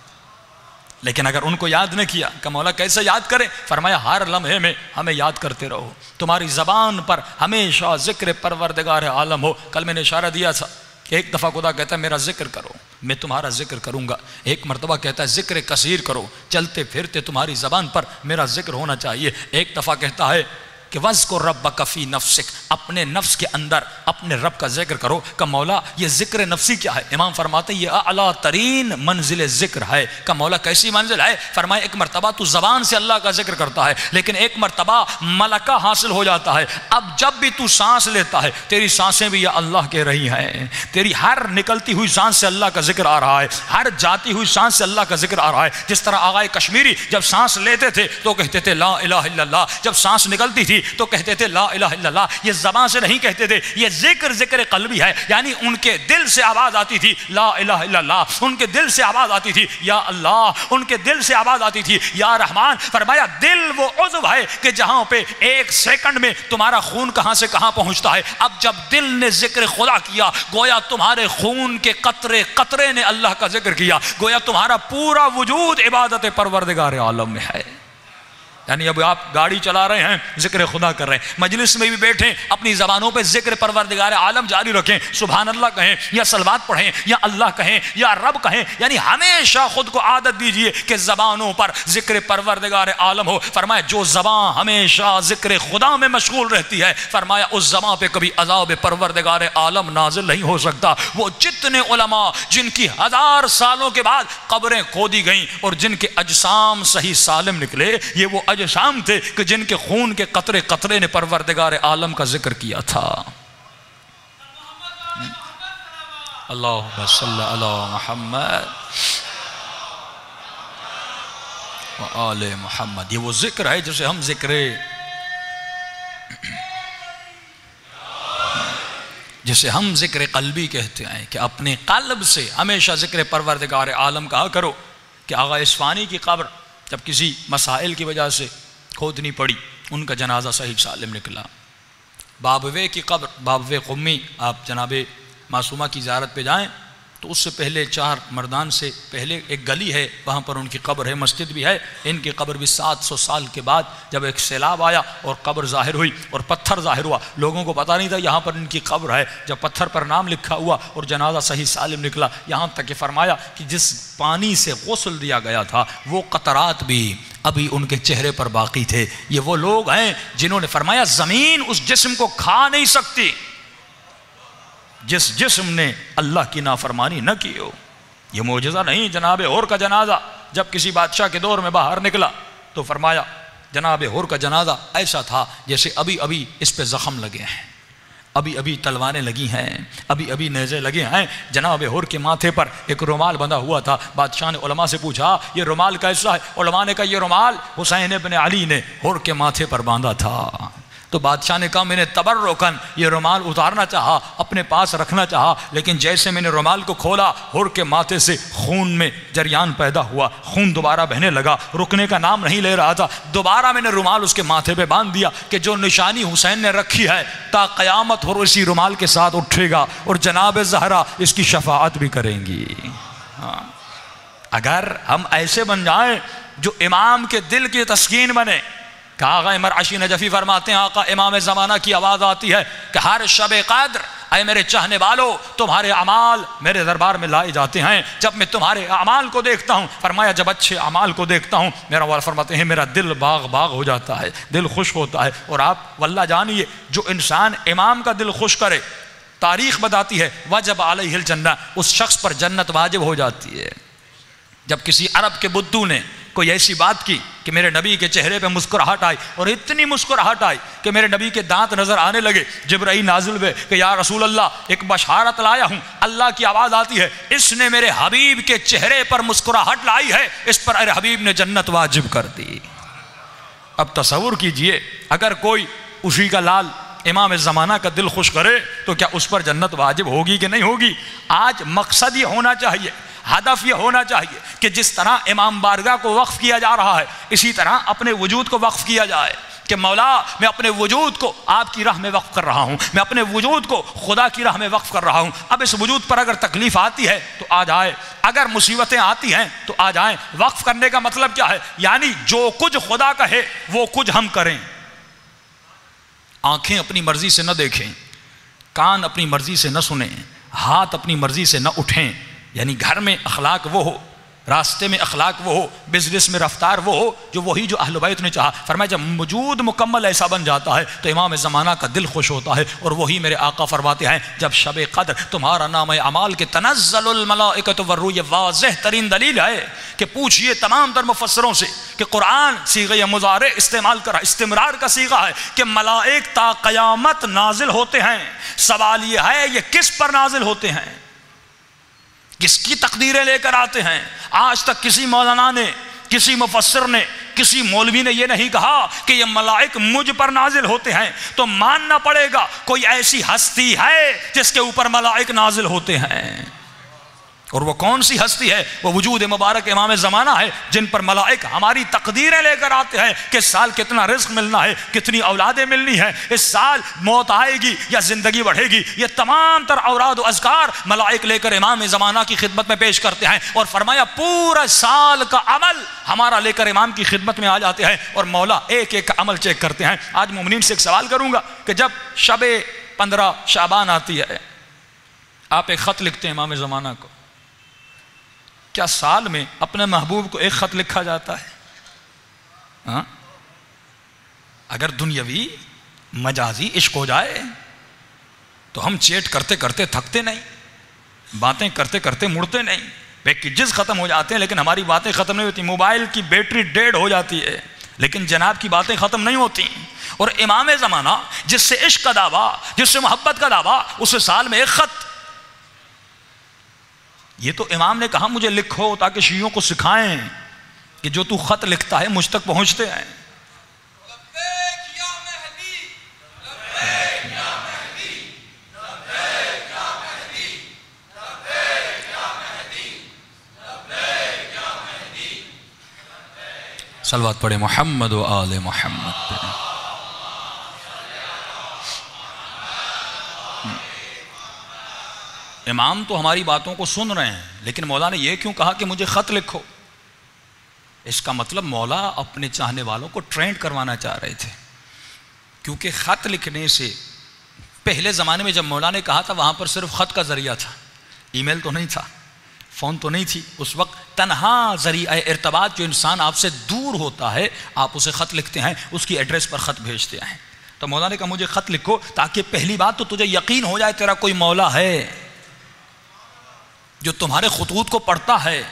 لیکن اگر ان کو یاد نہ کیا کہ مولا کیسے یاد کریں؟ فرمایا ہر لمحے میں ہمیں یاد کرتے رہو، تمہاری زبان پر ہمیشہ ذکر پروردگار عالم ہو. کل میں نے اشارہ دیا تھا کہ ایک دفعہ خدا کہتا ہے میرا ذکر کرو، میں تمہارا ذکر کروں گا. ایک مرتبہ کہتا ہے ذکر کثیر کرو، چلتے پھرتے تمہاری زبان پر میرا ذکر ہونا چاہیے. ایک دفعہ کہتا ہے کہ وَاذْكُرْ رَبَّكَ فِي نَفْسِكَ، اپنے نفس کے اندر اپنے رب کا ذکر کرو. کہ مولا یہ ذکر نفسی کیا ہے؟ امام فرماتے ہیں یہ اعلیٰ ترین منزل ذکر ہے. کہ مولا کیسی منزل ہے؟ فرمایا ایک مرتبہ تو زبان سے اللہ کا ذکر کرتا ہے، لیکن ایک مرتبہ ملکہ حاصل ہو جاتا ہے. اب جب بھی تو سانس لیتا ہے تیری سانسیں بھی یا اللہ کہہ رہی ہیں، تیری ہر نکلتی ہوئی سانس سے اللہ کا ذکر آ رہا ہے، ہر جاتی ہوئی سانس سے اللہ کا ذکر آ رہا ہے. جس طرح آغائے کشمیری جب سانس لیتے تھے تو کہتے تھے لا الہ الا اللہ، جب سانس نکلتی تھی تو کہتے تھے لا الہ الا اللہ. یہ زبان سے نہیں کہتے تھے، یہ ذکر قلبی ہے. یعنی ان کے دل سے آواز آتی تھی لا الہ الا اللہ، ان کے دل سے آواز آتی تھی یا اللہ، ان کے دل سے آواز آتی تھی یا رحمان. فرمایا دل وہ عضو ہے کہ جہاں پہ 1 سیکنڈ میں تمہارا خون کہاں سے کہاں پہنچتا ہے. اب جب دل نے ذکر خدا کیا گویا تمہارے خون کے قطرے قطرے نے اللہ کا ذکر کیا، گویا تمہارا پورا وجود عبادت پروردگار عالم میں ہے. یعنی اب آپ گاڑی چلا رہے ہیں ذکر خدا کر رہے ہیں، مجلس میں بھی بیٹھیں اپنی زبانوں پہ ذکر پروردگار عالم جاری رکھیں، سبحان اللہ کہیں یا صلوات پڑھیں یا اللہ کہیں یا رب کہیں. یعنی ہمیشہ خود کو عادت دیجئے کہ زبانوں پر ذکر پروردگار عالم ہو. فرمایا جو زبان ہمیشہ ذکر خدا میں مشغول رہتی ہے فرمایا اس زبان پہ کبھی عذاب پروردگار عالم نازل نہیں ہو سکتا. وہ جتنے علماء جن کی 1000 سالوں کے بعد قبریں کھودی گئیں اور جن کے اجسام صحیح سالم نکلے، یہ وہ اجسام تھے کہ جن کے خون کے قطرے قطرے نے پروردگار عالم کا ذکر کیا تھا. اللہم صلی علی محمد و آل محمد. یہ وہ ذکر ہے جسے ہم ذکر قلبی کہتے ہیں کہ اپنے قلب سے ہمیشہ ذکر پروردگار عالم کہا کرو. کہ آغا اصفہانی کی قبر جب کسی مسائل کی وجہ سے کھودنی پڑی، ان کا جنازہ صحیح سالم نکلا. بابوے کی قبر، بابوے قمی، آپ جناب معصومہ کی زیارت پہ جائیں تو اس سے پہلے 4 مردان سے پہلے ایک گلی ہے، وہاں پر ان کی قبر ہے، مسجد بھی ہے. ان کی قبر بھی 700 سال کے بعد جب ایک سیلاب آیا اور قبر ظاہر ہوئی اور پتھر ظاہر ہوا، لوگوں کو پتہ نہیں تھا یہاں پر ان کی قبر ہے. جب پتھر پر نام لکھا ہوا اور جنازہ صحیح سالم نکلا، یہاں تک کہ فرمایا کہ جس پانی سے غسل دیا گیا تھا وہ قطرات بھی ابھی ان کے چہرے پر باقی تھے. یہ وہ لوگ ہیں جنہوں نے فرمایا زمین اس جسم کو کھا نہیں سکتی جس جسم نے اللہ کی نافرمانی نہ کی ہو. یہ معجزہ نہیں جناب اور کا جنازہ جب کسی بادشاہ کے دور میں باہر نکلا تو فرمایا جناب حور کا جنازہ ایسا تھا جیسے ابھی ابھی اس پہ زخم لگے ہیں، ابھی ابھی تلواریں لگی ہیں، ابھی ابھی نیزے لگے ہیں۔ جناب حور کے ماتھے پر ایک رومال بندھا ہوا تھا۔ بادشاہ نے علماء سے پوچھا یہ رومال کیسا ہے؟ علماء نے کہا یہ رومال حسین ابن علی نے حور کے ماتھے پر باندھا تھا۔ تو بادشاہ نے کہا میں نے تبرکن یہ رومال اتارنا چاہا، اپنے پاس رکھنا چاہا، لیکن جیسے میں نے رومال کو کھولا حور کے ماتھے سے خون میں جریان پیدا ہوا، خون دوبارہ بہنے لگا، رکنے کا نام نہیں لے رہا تھا۔ دوبارہ میں نے رومال اس کے ماتھے پہ باندھ دیا کہ جو نشانی حسین نے رکھی ہے تا قیامت حور اسی رومال کے ساتھ اٹھے گا اور جناب زہرا اس کی شفاعت بھی کریں گی۔ اگر ہم ایسے بن جائیں جو امام کے دل کی تسکین بنے کہ آقا مرعشی نجفی فرماتے ہیں آقا امام زمانہ کی آواز آتی ہے کہ ہر شب قدر اے میرے چاہنے والو تمہارے اعمال میرے دربار میں لائے جاتے ہیں، جب میں تمہارے اعمال کو دیکھتا ہوں، فرمایا جب اچھے اعمال کو دیکھتا ہوں میرا والا فرماتے ہیں میرا دل باغ باغ ہو جاتا ہے، دل خوش ہوتا ہے۔ اور آپ واللہ جانیے جو انسان امام کا دل خوش کرے، تاریخ بتاتی ہے وجب علیہ الجنہ، اس شخص پر جنت واجب ہو جاتی ہے۔ جب کسی عرب کے بدو نے کوئی ایسی بات کی کہ میرے نبی کے چہرے پہ مسکراہٹ آئی، اور اتنی مسکراہٹ آئی کہ میرے نبی کے دانت نظر آنے لگے، جبرائیل نازل ہوئے کہ یا رسول اللہ ایک بشارت لایا ہوں، اللہ کی آواز آتی ہے اس نے میرے حبیب کے چہرے پر مسکراہٹ لائی ہے، اس پر ارے حبیب نے جنت واجب کر دی۔ اب تصور کیجئے اگر کوئی اسی کا لال امام زمانہ کا دل خوش کرے تو کیا اس پر جنت واجب ہوگی کہ نہیں ہوگی؟ آج مقصد یہ ہونا چاہیے، ہدف یہ ہونا چاہیے کہ جس طرح امام بارگاہ کو وقف کیا جا رہا ہے اسی طرح اپنے وجود کو وقف کیا جائے کہ مولا میں اپنے وجود کو آپ کی راہ میں وقف کر رہا ہوں، میں اپنے وجود کو خدا کی راہ میں وقف کر رہا ہوں۔ اب اس وجود پر اگر تکلیف آتی ہے تو آ جائے، اگر مصیبتیں آتی ہیں تو آ جائیں۔ وقف کرنے کا مطلب کیا ہے؟ یعنی جو کچھ خدا کہے وہ کچھ ہم کریں۔ آنکھیں اپنی مرضی سے نہ دیکھیں، کان اپنی مرضی سے نہ سنیں، ہاتھ اپنی مرضی سے نہ اٹھیں۔ یعنی گھر میں اخلاق وہ ہو، راستے میں اخلاق وہ ہو، بزنس میں رفتار وہ ہو جو وہی جو اہل بیت نے چاہا۔ فرمایا جب وجود مکمل ایسا بن جاتا ہے تو امام زمانہ کا دل خوش ہوتا ہے، اور وہی میرے آقا فرماتے ہیں جب شب قدر تمہارا نام اعمال کے تنزل الملائکۃ والروح، یہ واضح ترین دلیل ہے کہ پوچھئے تمام تر مفسروں سے کہ قرآن صیغہ مضارع استعمال کرا، استمرار کا صیغہ ہے کہ ملائک تا قیامت نازل ہوتے ہیں۔ سوال یہ ہے یہ کس پر نازل ہوتے ہیں، کس کی تقدیریں لے کر آتے ہیں؟ آج تک کسی مولانا نے، کسی مفسر نے، کسی مولوی نے یہ نہیں کہا کہ یہ ملائک مجھ پر نازل ہوتے ہیں۔ تو ماننا پڑے گا کوئی ایسی ہستی ہے جس کے اوپر ملائک نازل ہوتے ہیں، اور وہ کون سی ہستی ہے؟ وہ وجود مبارک امام زمانہ ہے جن پر ملائک ہماری تقدیریں لے کر آتے ہیں کہ اس سال کتنا رزق ملنا ہے، کتنی اولادیں ملنی ہیں، اس سال موت آئے گی یا زندگی بڑھے گی۔ یہ تمام تر اوراد و اذکار ملائک لے کر امام زمانہ کی خدمت میں پیش کرتے ہیں، اور فرمایا پورا سال کا عمل ہمارا لے کر امام کی خدمت میں آ جاتے ہیں، اور مولا ایک ایک عمل چیک کرتے ہیں۔ آج مومنین سے ایک سوال کروں گا کہ جب شب 15 شعبان آتی ہے آپ ایک خط لکھتے ہیں امام زمانہ کو، کیا سال میں اپنے محبوب کو ایک خط لکھا جاتا ہے؟ ہاں؟ اگر دنیاوی مجازی عشق ہو جائے تو ہم چیٹ کرتے کرتے تھکتے نہیں، باتیں کرتے کرتے مڑتے نہیں، پیکیجز ختم ہو جاتے ہیں لیکن ہماری باتیں ختم نہیں ہوتی، موبائل کی بیٹری ڈیڈ ہو جاتی ہے لیکن جناب کی باتیں ختم نہیں ہوتی۔ اور امام زمانہ جس سے عشق کا دعویٰ، جس سے محبت کا دعویٰ، اسے سال میں ایک خط۔ یہ تو امام نے کہا مجھے لکھو تاکہ شیعوں کو سکھائیں کہ جو تو خط لکھتا ہے مجھ تک پہنچتے ہیں۔ صلوات پڑھے محمد و آل محمد پہ۔ امام تو ہماری باتوں کو سن رہے ہیں لیکن مولا نے یہ کیوں کہا کہ مجھے خط لکھو؟ اس کا مطلب مولا اپنے چاہنے والوں کو ٹرینڈ کروانا چاہ رہے تھے، کیونکہ خط لکھنے سے پہلے زمانے میں جب مولا نے کہا تھا وہاں پر صرف خط کا ذریعہ تھا، ای میل تو نہیں تھا، فون تو نہیں تھی، اس وقت تنہا ذریعہ ارتباط جو انسان آپ سے دور ہوتا ہے آپ اسے خط لکھتے ہیں، اس کی ایڈریس پر خط بھیجتے ہیں۔ تو مولا نے کہا مجھے خط لکھو تاکہ پہلی بات تو تجھے یقین ہو جائے تیرا کوئی مولا ہے جو تمہارے خطوط کو پڑھتا ہے،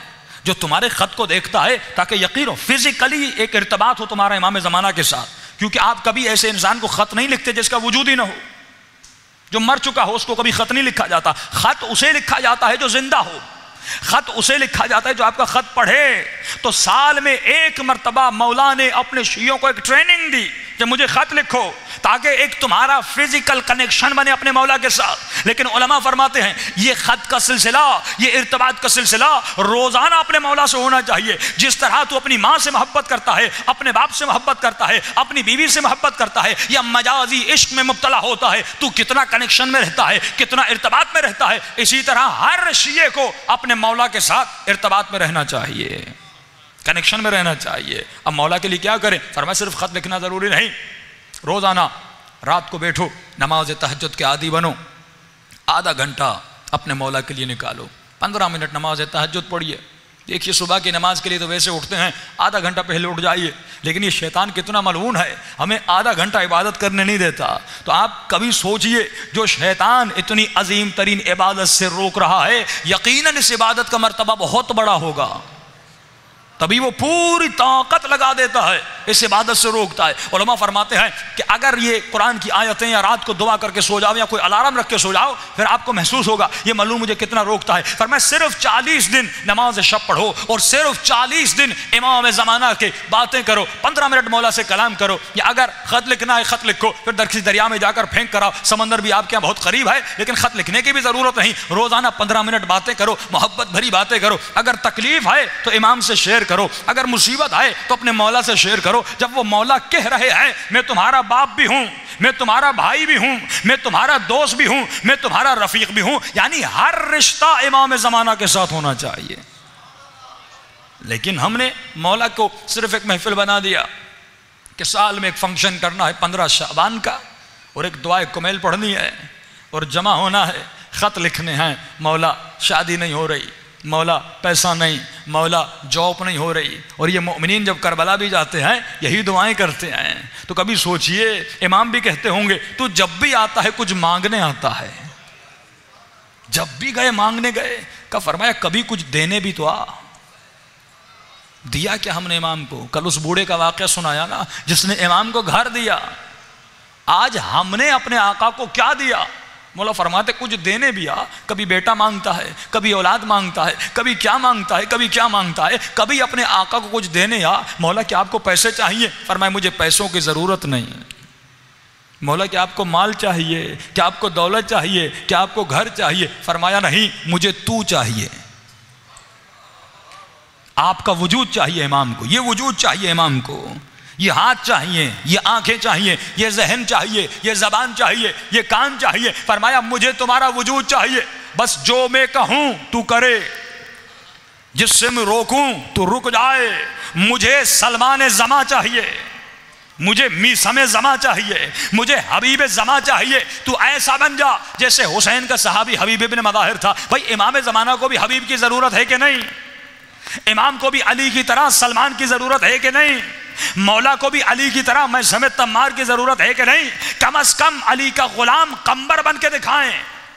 جو تمہارے خط کو دیکھتا ہے تاکہ یقین ہو، فزیکلی ایک ارتباط ہو تمہارا امام زمانہ کے ساتھ، کیونکہ آپ کبھی ایسے انسان کو خط نہیں لکھتے جس کا وجود ہی نہ ہو، جو مر چکا ہو اس کو کبھی خط نہیں لکھا جاتا. خط اسے لکھا جاتا ہے جو زندہ ہو، خط اسے لکھا جاتا ہے جو آپ کا خط پڑھے. تو سال میں ایک مرتبہ مولا نے اپنے شیعوں کو ایک ٹریننگ دی کہ مجھے خط لکھو تاکہ ایک تمہارا فزیکل کنیکشن بنے اپنے مولا کے ساتھ. لیکن علماء فرماتے ہیں یہ خط کا سلسلہ، یہ ارتباط کا سلسلہ روزانہ اپنے مولا سے ہونا چاہیے. جس طرح تو اپنی ماں سے محبت کرتا ہے، اپنے باپ سے محبت کرتا ہے، اپنی بیوی سے محبت کرتا ہے، یا مجازی عشق میں مبتلا ہوتا ہے، تو کتنا کنیکشن میں رہتا ہے، کتنا ارتباط میں رہتا ہے. اسی طرح ہر شیعہ کو اپنے مولا کے ساتھ ارتباط میں رہنا چاہیے، کنیکشن میں رہنا چاہیے. اب مولا کے لیے کیا کریں؟ فرمایا صرف خط لکھنا ضروری نہیں، روزانہ رات کو بیٹھو، نماز تہجد کے عادی بنو، آدھا گھنٹہ اپنے مولا کے لیے نکالو، 15 منٹ نماز تہجد پڑھیے. دیکھیے صبح کی نماز کے لیے تو ویسے اٹھتے ہیں، آدھا گھنٹہ پہلے اٹھ جائیے، لیکن یہ شیطان کتنا ملعون ہے، ہمیں آدھا گھنٹہ عبادت کرنے نہیں دیتا. تو آپ کبھی سوچئے جو شیطان اتنی عظیم ترین عبادت سے روک رہا ہے، یقیناً اس عبادت کا مرتبہ بہت بڑا ہوگا، تبھی وہ پوری طاقت لگا دیتا ہے، اس عبادت سے روکتا ہے. علماء فرماتے ہیں کہ اگر یہ قرآن کی آیتیں یا رات کو دعا کر کے سو جاؤ یا کوئی الارم رکھ کے سو جاؤ، پھر آپ کو محسوس ہوگا یہ معلوم مجھے کتنا روکتا ہے. فرمایا صرف 40 دن نماز شب پڑھو اور صرف 40 دن امام زمانہ کے باتیں کرو، 15 منٹ مولا سے کلام کرو، یا اگر خط لکھنا ہے خط لکھو، پھر دریا میں جا کر پھینک کراؤ. سمندر بھی آپ کے یہاں بہت قریب ہے لیکن خط لکھنے کی بھی ضرورت نہیں، روزانہ 15 منٹ باتیں کرو، محبت بھری باتیں کرو. اگر تکلیف ہے تو امام سے شیئر کرو، اگر مصیبت ہے تو اپنے مولا سے شیئر کرو. جب وہ مولا کہہ رہے ہیں میں تمہارا باپ بھی ہوں، میں تمہارا بھائی بھی ہوں، میں تمہارا دوست بھی ہوں، میں تمہارا رفیق بھی ہوں، یعنی ہر رشتہ امام زمانہ کے ساتھ ہونا چاہیے. لیکن ہم نے مولا کو صرف ایک محفل بنا دیا کہ سال میں ایک فنکشن کرنا ہے 15 شعبان کا، اور ایک دعائے کمیل پڑھنی ہے اور جمع ہونا ہے، خط لکھنے ہیں. مولا شادی نہیں ہو رہی، مولا پیسہ نہیں، مولا جاب نہیں ہو رہی. اور یہ مومنین جب کربلا بھی جاتے ہیں یہی دعائیں کرتے ہیں. تو کبھی سوچئے امام بھی کہتے ہوں گے تو جب بھی آتا ہے کچھ مانگنے آتا ہے، جب بھی گئے مانگنے گئے. کا فرمایا کبھی کچھ دینے بھی تو آ. دیا کیا ہم نے امام کو؟ کل اس بوڑھے کا واقعہ سنایا نا جس نے امام کو گھر دیا. آج ہم نے اپنے آقا کو کیا دیا؟ مولا فرماتے کچھ دینے بھی آ. کبھی بیٹا مانگتا ہے، کبھی اولاد مانگتا ہے، کبھی کیا مانگتا ہے، کبھی کیا مانگتا ہے. کبھی اپنے آقا کو کچھ دینے آ. مولا کیا آپ کو پیسے چاہیے؟ فرمایا مجھے پیسوں کی ضرورت نہیں. مولا کیا آپ کو مال چاہیے؟ کیا آپ کو دولت چاہیے؟ کیا آپ کو گھر چاہیے؟ فرمایا نہیں، مجھے تو چاہیے. آپ کا وجود چاہیے امام کو، یہ وجود چاہیے امام کو، یہ ہاتھ چاہیے، یہ آنکھیں چاہیے، یہ ذہن چاہیے، یہ زبان چاہیے، یہ کان چاہیے. فرمایا مجھے تمہارا وجود چاہیے، بس جو میں کہوں تو کرے، جس سے میں روکوں تو رک جائے. مجھے سلمان زماں چاہیے، مجھے میثم زماں چاہیے، مجھے حبیب زماں چاہیے. تو ایسا بن جا جیسے حسین کا صحابی حبیب ابن مظاہر تھا. بھائی امام زمانہ کو بھی حبیب کی ضرورت ہے کہ نہیں؟ امام کو بھی علی کی طرح سلمان کی ضرورت ہے کہ نہیں؟ مولا کو بھی علی کی طرح میں سمیت تمار کی ضرورت ہے کہ نہیں؟ کم از کم علی کا غلام قمبر بن کے دکھائیں.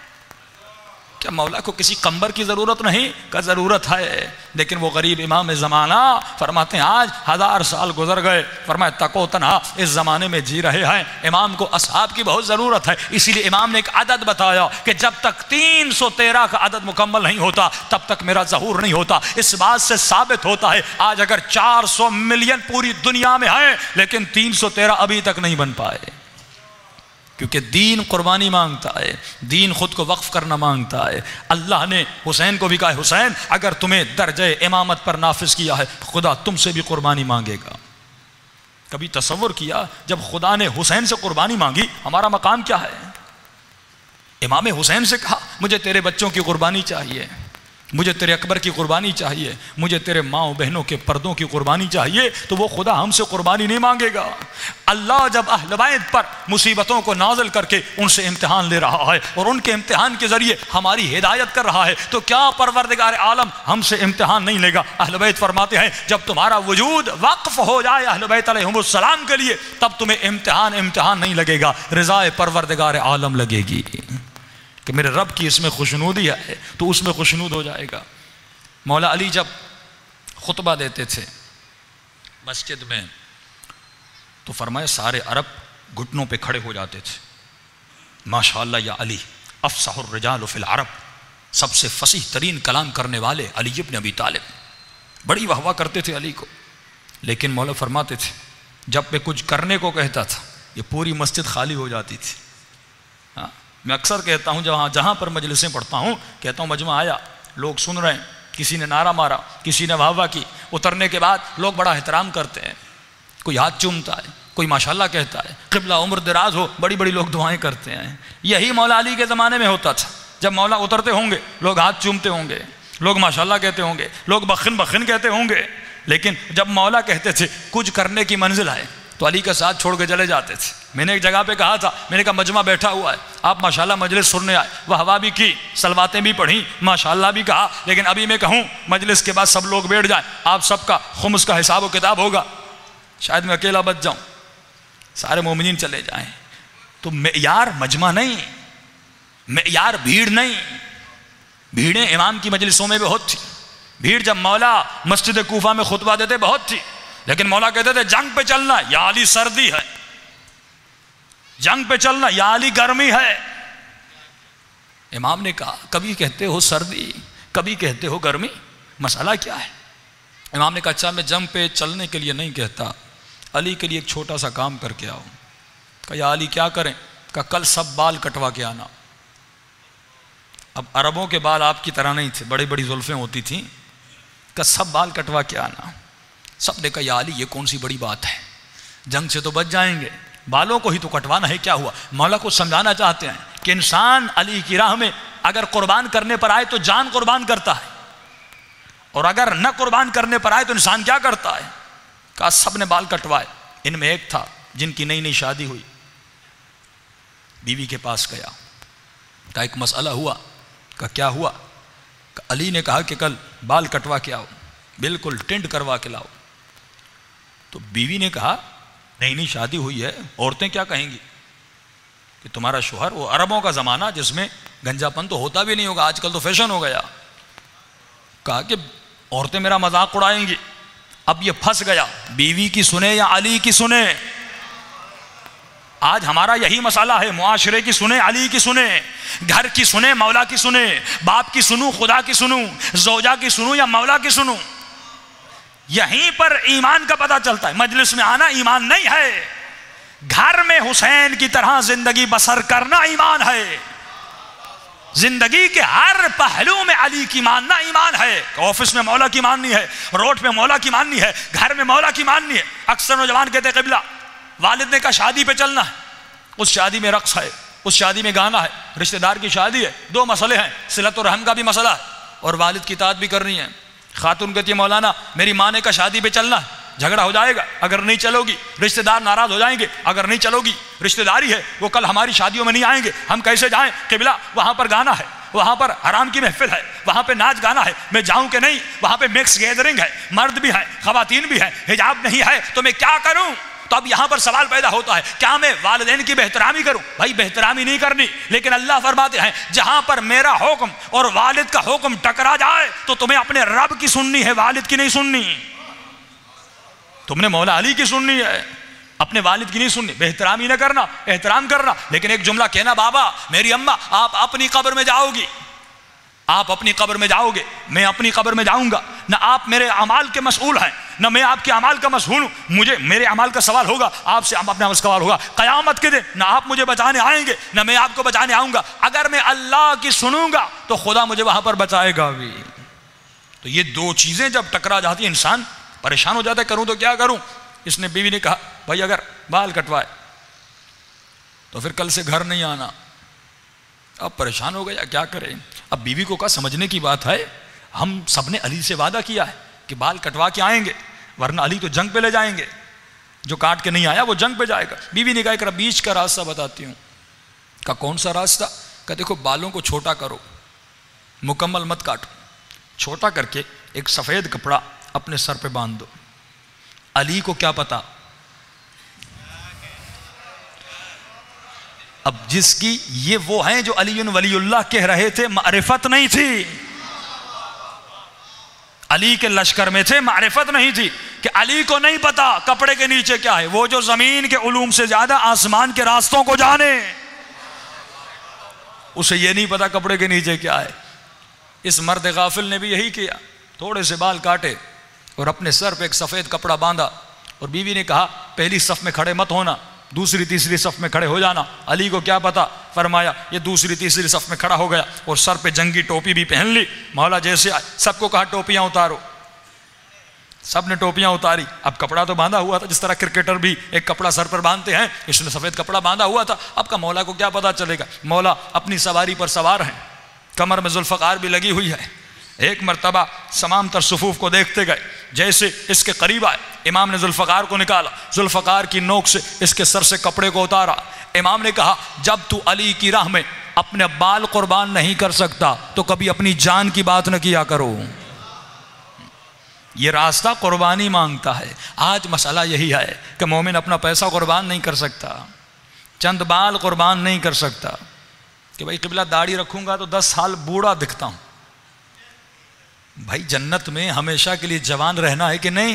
کیا مولا کو کسی قمبر کی ضرورت نہیں؟ کا ضرورت ہے. لیکن وہ غریب امام زمانہ فرماتے ہیں آج 1000 سال گزر گئے، فرمایا تکو تنہا اس زمانے میں جی رہے ہیں. امام کو اصحاب کی بہت ضرورت ہے. اسی لیے امام نے ایک عدد بتایا کہ جب تک 313 کا عدد مکمل نہیں ہوتا تب تک میرا ظہور نہیں ہوتا. اس بات سے ثابت ہوتا ہے آج اگر 400 ملین پوری دنیا میں ہیں لیکن 313 ابھی تک نہیں بن پائے، کیونکہ دین قربانی مانگتا ہے، دین خود کو وقف کرنا مانگتا ہے. اللہ نے حسین کو بھی کہا حسین اگر تمہیں درجہ امامت پر نافذ کیا ہے خدا تم سے بھی قربانی مانگے گا. کبھی تصور کیا جب خدا نے حسین سے قربانی مانگی ہمارا مقام کیا ہے؟ امام حسین سے کہا مجھے تیرے بچوں کی قربانی چاہیے، مجھے تیرے اکبر کی قربانی چاہیے، مجھے تیرے ماں و بہنوں کے پردوں کی قربانی چاہیے. تو وہ خدا ہم سے قربانی نہیں مانگے گا. اللہ جب اہل بیت پر مصیبتوں کو نازل کر کے ان سے امتحان لے رہا ہے اور ان کے امتحان کے ذریعے ہماری ہدایت کر رہا ہے تو کیا پروردگار عالم ہم سے امتحان نہیں لے گا؟ اہل بیت فرماتے ہیں جب تمہارا وجود وقف ہو جائے اہل بیت علیہم السلام کے لیے تب تمہیں امتحان نہیں لگے گا، رضا پروردگار عالم لگے گی کہ میرے رب کی اس میں خوشنودی ہے تو اس میں خوشنود ہو جائے گا. مولا علی جب خطبہ دیتے تھے مسجد میں، تو فرمایا سارے عرب گھٹنوں پہ کھڑے ہو جاتے تھے. ماشاءاللہ یا علی افصح الرجال فی العرب، سب سے فصیح ترین کلام کرنے والے علی ابن ابی طالب. بڑی واہ واہ کرتے تھے علی کو. لیکن مولا فرماتے تھے جب میں کچھ کرنے کو کہتا تھا یہ پوری مسجد خالی ہو جاتی تھی. میں اکثر کہتا ہوں جہاں پر مجلسیں پڑھتا ہوں کہتا ہوں مجمع آیا، لوگ سن رہے ہیں، کسی نے نعرہ مارا، کسی نے واہ واہ کی، اترنے کے بعد لوگ بڑا احترام کرتے ہیں، کوئی ہاتھ چومتا ہے، کوئی ماشاءاللہ کہتا ہے، قبلہ عمر دراز ہو، بڑی بڑی لوگ دعائیں کرتے ہیں. یہی مولا علی کے زمانے میں ہوتا تھا. جب مولا اترتے ہوں گے لوگ ہاتھ چومتے ہوں گے، لوگ ماشاءاللہ کہتے ہوں گے، لوگ بخن بخن کہتے ہوں گے. لیکن جب مولا کہتے تھے کچھ کرنے کی منزل ہے تو علی کا ساتھ چھوڑ کے چلے جاتے تھے. میں نے ایک جگہ پہ کہا تھا، میں نے کہا مجمع بیٹھا ہوا ہے، آپ ماشاءاللہ مجلس سننے آئے، وہ ہوا بھی کی، سلواتیں بھی پڑھیں، ماشاءاللہ بھی کہا، لیکن ابھی میں کہوں مجلس کے بعد سب لوگ بیٹھ جائیں، آپ سب کا خمس کا حساب و کتاب ہوگا، شاید میں اکیلا بچ جاؤں، سارے مومنین چلے جائیں. تو معیار مجمع نہیں، معیار بھیڑ نہیں. بھیڑیں امام کی مجلسوں میں بہت تھی. بھیڑ جب مولا مسجد کوفہ میں خطبہ دیتے بہت تھی، لیکن مولا کہتے تھے جنگ پہ چلنا یا علی سردی ہے، جنگ پہ چلنا یا علی گرمی ہے. امام نے کہا کبھی کہتے ہو سردی، کبھی کہتے ہو گرمی، مسئلہ کیا ہے؟ امام نے کہا اچھا میں جنگ پہ چلنے کے لیے نہیں کہتا، علی کے لیے ایک چھوٹا سا کام کر کے آؤ. کہا یا علی کیا کریں؟ کہا کل سب بال کٹوا کے آنا. اب عربوں کے بال آپ کی طرح نہیں تھے، بڑی بڑی زلفیں ہوتی تھیں. کہا سب بال کٹوا کے آنا. سب نے کہا یا علی یہ کون سی بڑی بات ہے، جنگ سے تو بچ جائیں گے، بالوں کو ہی تو کٹوانا ہے، کیا ہوا؟ مولا کو سمجھانا چاہتے ہیں کہ انسان علی کی راہ میں اگر قربان کرنے پر آئے تو جان قربان کرتا ہے، اور اگر نہ قربان کرنے پر آئے تو انسان کیا کرتا ہے. کہا سب نے بال کٹوائے. ان میں ایک تھا جن کی نئی نئی شادی ہوئی، بیوی کے پاس گیا، کہا ایک مسئلہ ہوا. کہا کیا ہوا؟ کہا علی نے کہا کہ کل بال کٹوا کے آؤ، بالکل ٹینڈ کروا کے لاؤ. تو بیوی نے کہا نئی نئی شادی ہوئی ہے، عورتیں کیا کہیں گی کہ تمہارا شوہر، وہ عربوں کا زمانہ جس میں گنجا پن تو ہوتا بھی نہیں ہوگا، آج کل تو فیشن ہو گیا. کہا کہ عورتیں میرا مذاق اڑائیں گی. اب یہ پھنس گیا، بیوی کی سنے یا علی کی سنے. آج ہمارا یہی مسئلہ ہے، معاشرے کی سنے علی کی سنے، گھر کی سنے مولا کی سنے، باپ کی سنوں خدا کی سنوں، زوجہ کی سنوں یا مولا کی سنوں. یہیں پر ایمان کا پتہ چلتا ہے. مجلس میں آنا ایمان نہیں ہے، گھر میں حسین کی طرح زندگی بسر کرنا ایمان ہے. زندگی کے ہر پہلو میں علی کی ماننا ایمان ہے. آفس میں مولا کی ماننی ہے، روڈ پہ مولا کی ماننی ہے، گھر میں مولا کی ماننی ہے. اکثر نوجوان کہتے قبلہ، والد نے کہا شادی پہ چلنا ہے، اس شادی میں رقص ہے، اس شادی میں گانا ہے، رشتہ دار کی شادی ہے، دو مسئلے ہیں، صلت الرحم کا بھی مسئلہ ہے اور والد کی اطاعت بھی کرنی ہے. خاتون کہتی ہے مولانا میری ماں نے کہا شادی پہ چلنا ہے، جھگڑا ہو جائے گا اگر نہیں چلو گی، رشتہ دار ناراض ہو جائیں گے اگر نہیں چلو گی، رشتہ داری ہے وہ کل ہماری شادیوں میں نہیں آئیں گے، ہم کیسے جائیں؟ قبلہ وہاں پر گانا ہے، وہاں پر حرام کی محفل ہے، وہاں پہ ناچ گانا ہے، میں جاؤں کہ نہیں؟ وہاں پہ مکس گیدرنگ ہے، مرد بھی ہیں خواتین بھی ہیں، حجاب نہیں ہے تو میں کیا کروں؟ تو اب یہاں پر سوال پیدا ہوتا ہے کیا میں والدین کی بہترامی کروں؟ بھائی بہترامی نہیں کرنی، لیکن اللہ فرماتے ہیں جہاں پر میرا حکم اور والد کا حکم ٹکرا جائے تو تمہیں اپنے رب کی سننی ہے، والد کی نہیں سننی. تم نے مولا علی کی سننی ہے، اپنے والد کی نہیں سننی. بہترامی نہ کرنا، احترام کرنا، لیکن ایک جملہ کہنا بابا میری اماں آپ اپنی قبر میں جاؤ گی، آپ اپنی قبر میں جاؤ گے، میں اپنی قبر میں جاؤں گا، نہ آپ میرے اعمال کے مسئول ہیں نہ میں آپ کے اعمال کا مسئول ہوں. مجھے میرے اعمال کا سوال ہوگا، آپ سے اپنے اعمال کا سوال ہوگا. قیامت کے دن نہ آپ مجھے بچانے آئیں گے نہ میں آپ کو بچانے آؤں گا. اگر میں اللہ کی سنوں گا تو خدا مجھے وہاں پر بچائے گا بھی. تو یہ دو چیزیں جب ٹکرا جاتی ہیں انسان پریشان ہو جاتا ہے، کروں تو کیا کروں. اس نے بیوی نے کہا بھائی اگر بال کٹوائے تو پھر کل سے گھر نہیں آنا. اب پریشان ہو گیا کیا کرے. اب بیوی کو کہا سمجھنے کی بات ہے، ہم سب نے علی سے وعدہ کیا ہے کہ بال کٹوا کے آئیں گے، ورنہ علی تو جنگ پہ لے جائیں گے، جو کاٹ کے نہیں آیا وہ جنگ پہ جائے گا. بیوی نے کہا ایک بیچ کا راستہ بتاتی ہوں. کہا کون سا راستہ؟ کہا دیکھو بالوں کو چھوٹا کرو، مکمل مت کاٹو، چھوٹا کر کے ایک سفید کپڑا اپنے سر پہ باندھ دو. علی کو کیا پتا، اب جس کی یہ وہ ہیں جو علی ولی اللہ کہہ رہے تھے، معرفت نہیں تھی. علی کے لشکر میں تھے، معرفت نہیں تھی کہ علی کو نہیں پتا کپڑے کے نیچے کیا ہے، وہ جو زمین کے علوم سے زیادہ آسمان کے راستوں کو جانے، اسے یہ نہیں پتا کپڑے کے نیچے کیا ہے۔ اس مرد غافل نے بھی یہی کیا، تھوڑے سے بال کاٹے اور اپنے سر پہ ایک سفید کپڑا باندھا، اور بیوی نے کہا پہلی صف میں کھڑے مت ہونا، دوسری تیسری صف میں کھڑے ہو جانا۔ علی کو کیا پتا، فرمایا یہ دوسری تیسری صف میں کھڑا ہو گیا اور سر پہ جنگی ٹوپی بھی پہن لی۔ مولا جیسے آئے سب کو کہا ٹوپیاں اتارو، سب نے ٹوپیاں اتاری۔ اب کپڑا تو باندھا ہوا تھا، جس طرح کرکٹر بھی ایک کپڑا سر پر باندھتے ہیں، اس نے سفید کپڑا باندھا ہوا تھا۔ اب کا مولا کو کیا پتا چلے گا، مولا اپنی سواری پر سوار ہیں، کمر میں ذوالفقار بھی لگی ہوئی ہے۔ ایک مرتبہ تمام تر صفوف کو دیکھتے گئے، جیسے اس کے قریب آئے امام نے ذوالفقار کو نکالا، ذوالفقار کی نوک سے اس کے سر سے کپڑے کو اتارا۔ امام نے کہا جب تو علی کی راہ میں اپنے بال قربان نہیں کر سکتا تو کبھی اپنی جان کی بات نہ کیا کرو۔ یہ راستہ قربانی مانگتا ہے۔ آج مسئلہ یہی ہے کہ مومن اپنا پیسہ قربان نہیں کر سکتا، چند بال قربان نہیں کر سکتا کہ بھائی قبلہ داڑھی رکھوں گا تو 10 سال بوڑھا دکھتا ہوں۔ بھائی جنت میں ہمیشہ کے لیے جوان رہنا ہے کہ نہیں؟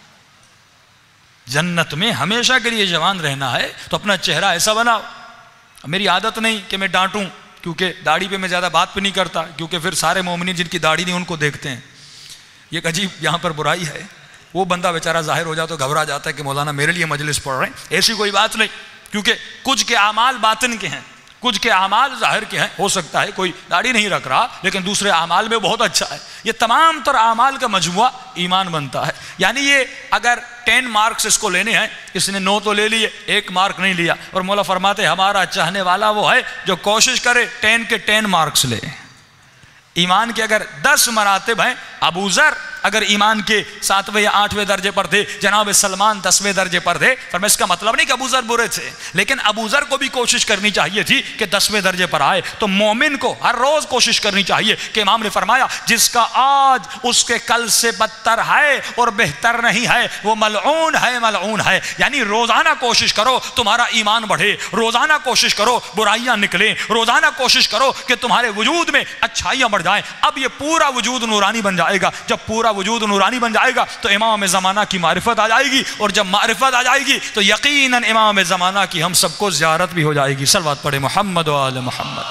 جنت میں ہمیشہ کے لیے جوان رہنا ہے تو اپنا چہرہ ایسا بناؤ۔ میری عادت نہیں کہ میں ڈانٹوں، کیونکہ داڑھی پہ میں زیادہ بات پہ نہیں کرتا، کیونکہ پھر سارے مومنین جن کی داڑھی نہیں ان کو دیکھتے ہیں۔ یہ ایک عجیب یہاں پر برائی ہے، وہ بندہ بیچارہ ظاہر ہو جاتا تو گھبرا جاتا ہے کہ مولانا میرے لیے مجلس پڑھ رہے ہیں۔ ایسی کوئی بات نہیں، کیونکہ کچھ کے اعمال باطن کے ہیں، کچھ کے اعمال ظاہر کے ہیں۔ ہو سکتا ہے کوئی داڑھی نہیں رکھ رہا لیکن دوسرے اعمال میں بہت اچھا ہے۔ یہ تمام تر اعمال کا مجموعہ ایمان بنتا ہے۔ یعنی یہ اگر 10 مارکس اس کو لینے ہیں، اس نے 9 تو لے لیے، 1 مارک نہیں لیا، اور مولا فرماتے ہمارا چاہنے والا وہ ہے جو کوشش کرے 10 کے 10 مارکس لے۔ ایمان کے اگر 10 مراتب ہیں، ابو ذر اگر ایمان کے 7ویں یا 8ویں درجے پر تھے، جناب سلمان 10ویں درجے پر تھے، فرمایا اس کا مطلب نہیں کہ ابو ذر برے تھے، لیکن ابو ذر کو بھی کوشش کرنی چاہیے تھی کہ 10ویں درجے پر آئے۔ تو مومن کو ہر روز کوشش کرنی چاہیے کہ امام نے فرمایا جس کا آج اس کے کل سے بدتر ہے اور بہتر نہیں ہے وہ ملعون ہے، ملعون ہے۔ یعنی روزانہ کوشش کرو تمہارا ایمان بڑھے، روزانہ کوشش کرو برائیاں نکلیں، روزانہ کوشش کرو کہ تمہارے وجود میں اچھائیاں بڑھ جائیں۔ اب یہ پورا وجود نورانی بن جائے گا۔ جب پورا وجود نورانی بن جائے گا تو امام زمانہ کی معرفت آ جائے گی، اور جب معرفت آ جائے گی تو یقیناً امام زمانہ کی ہم سب کو زیارت بھی ہو جائے گی۔ صلوات پڑھے محمد و آل محمد۔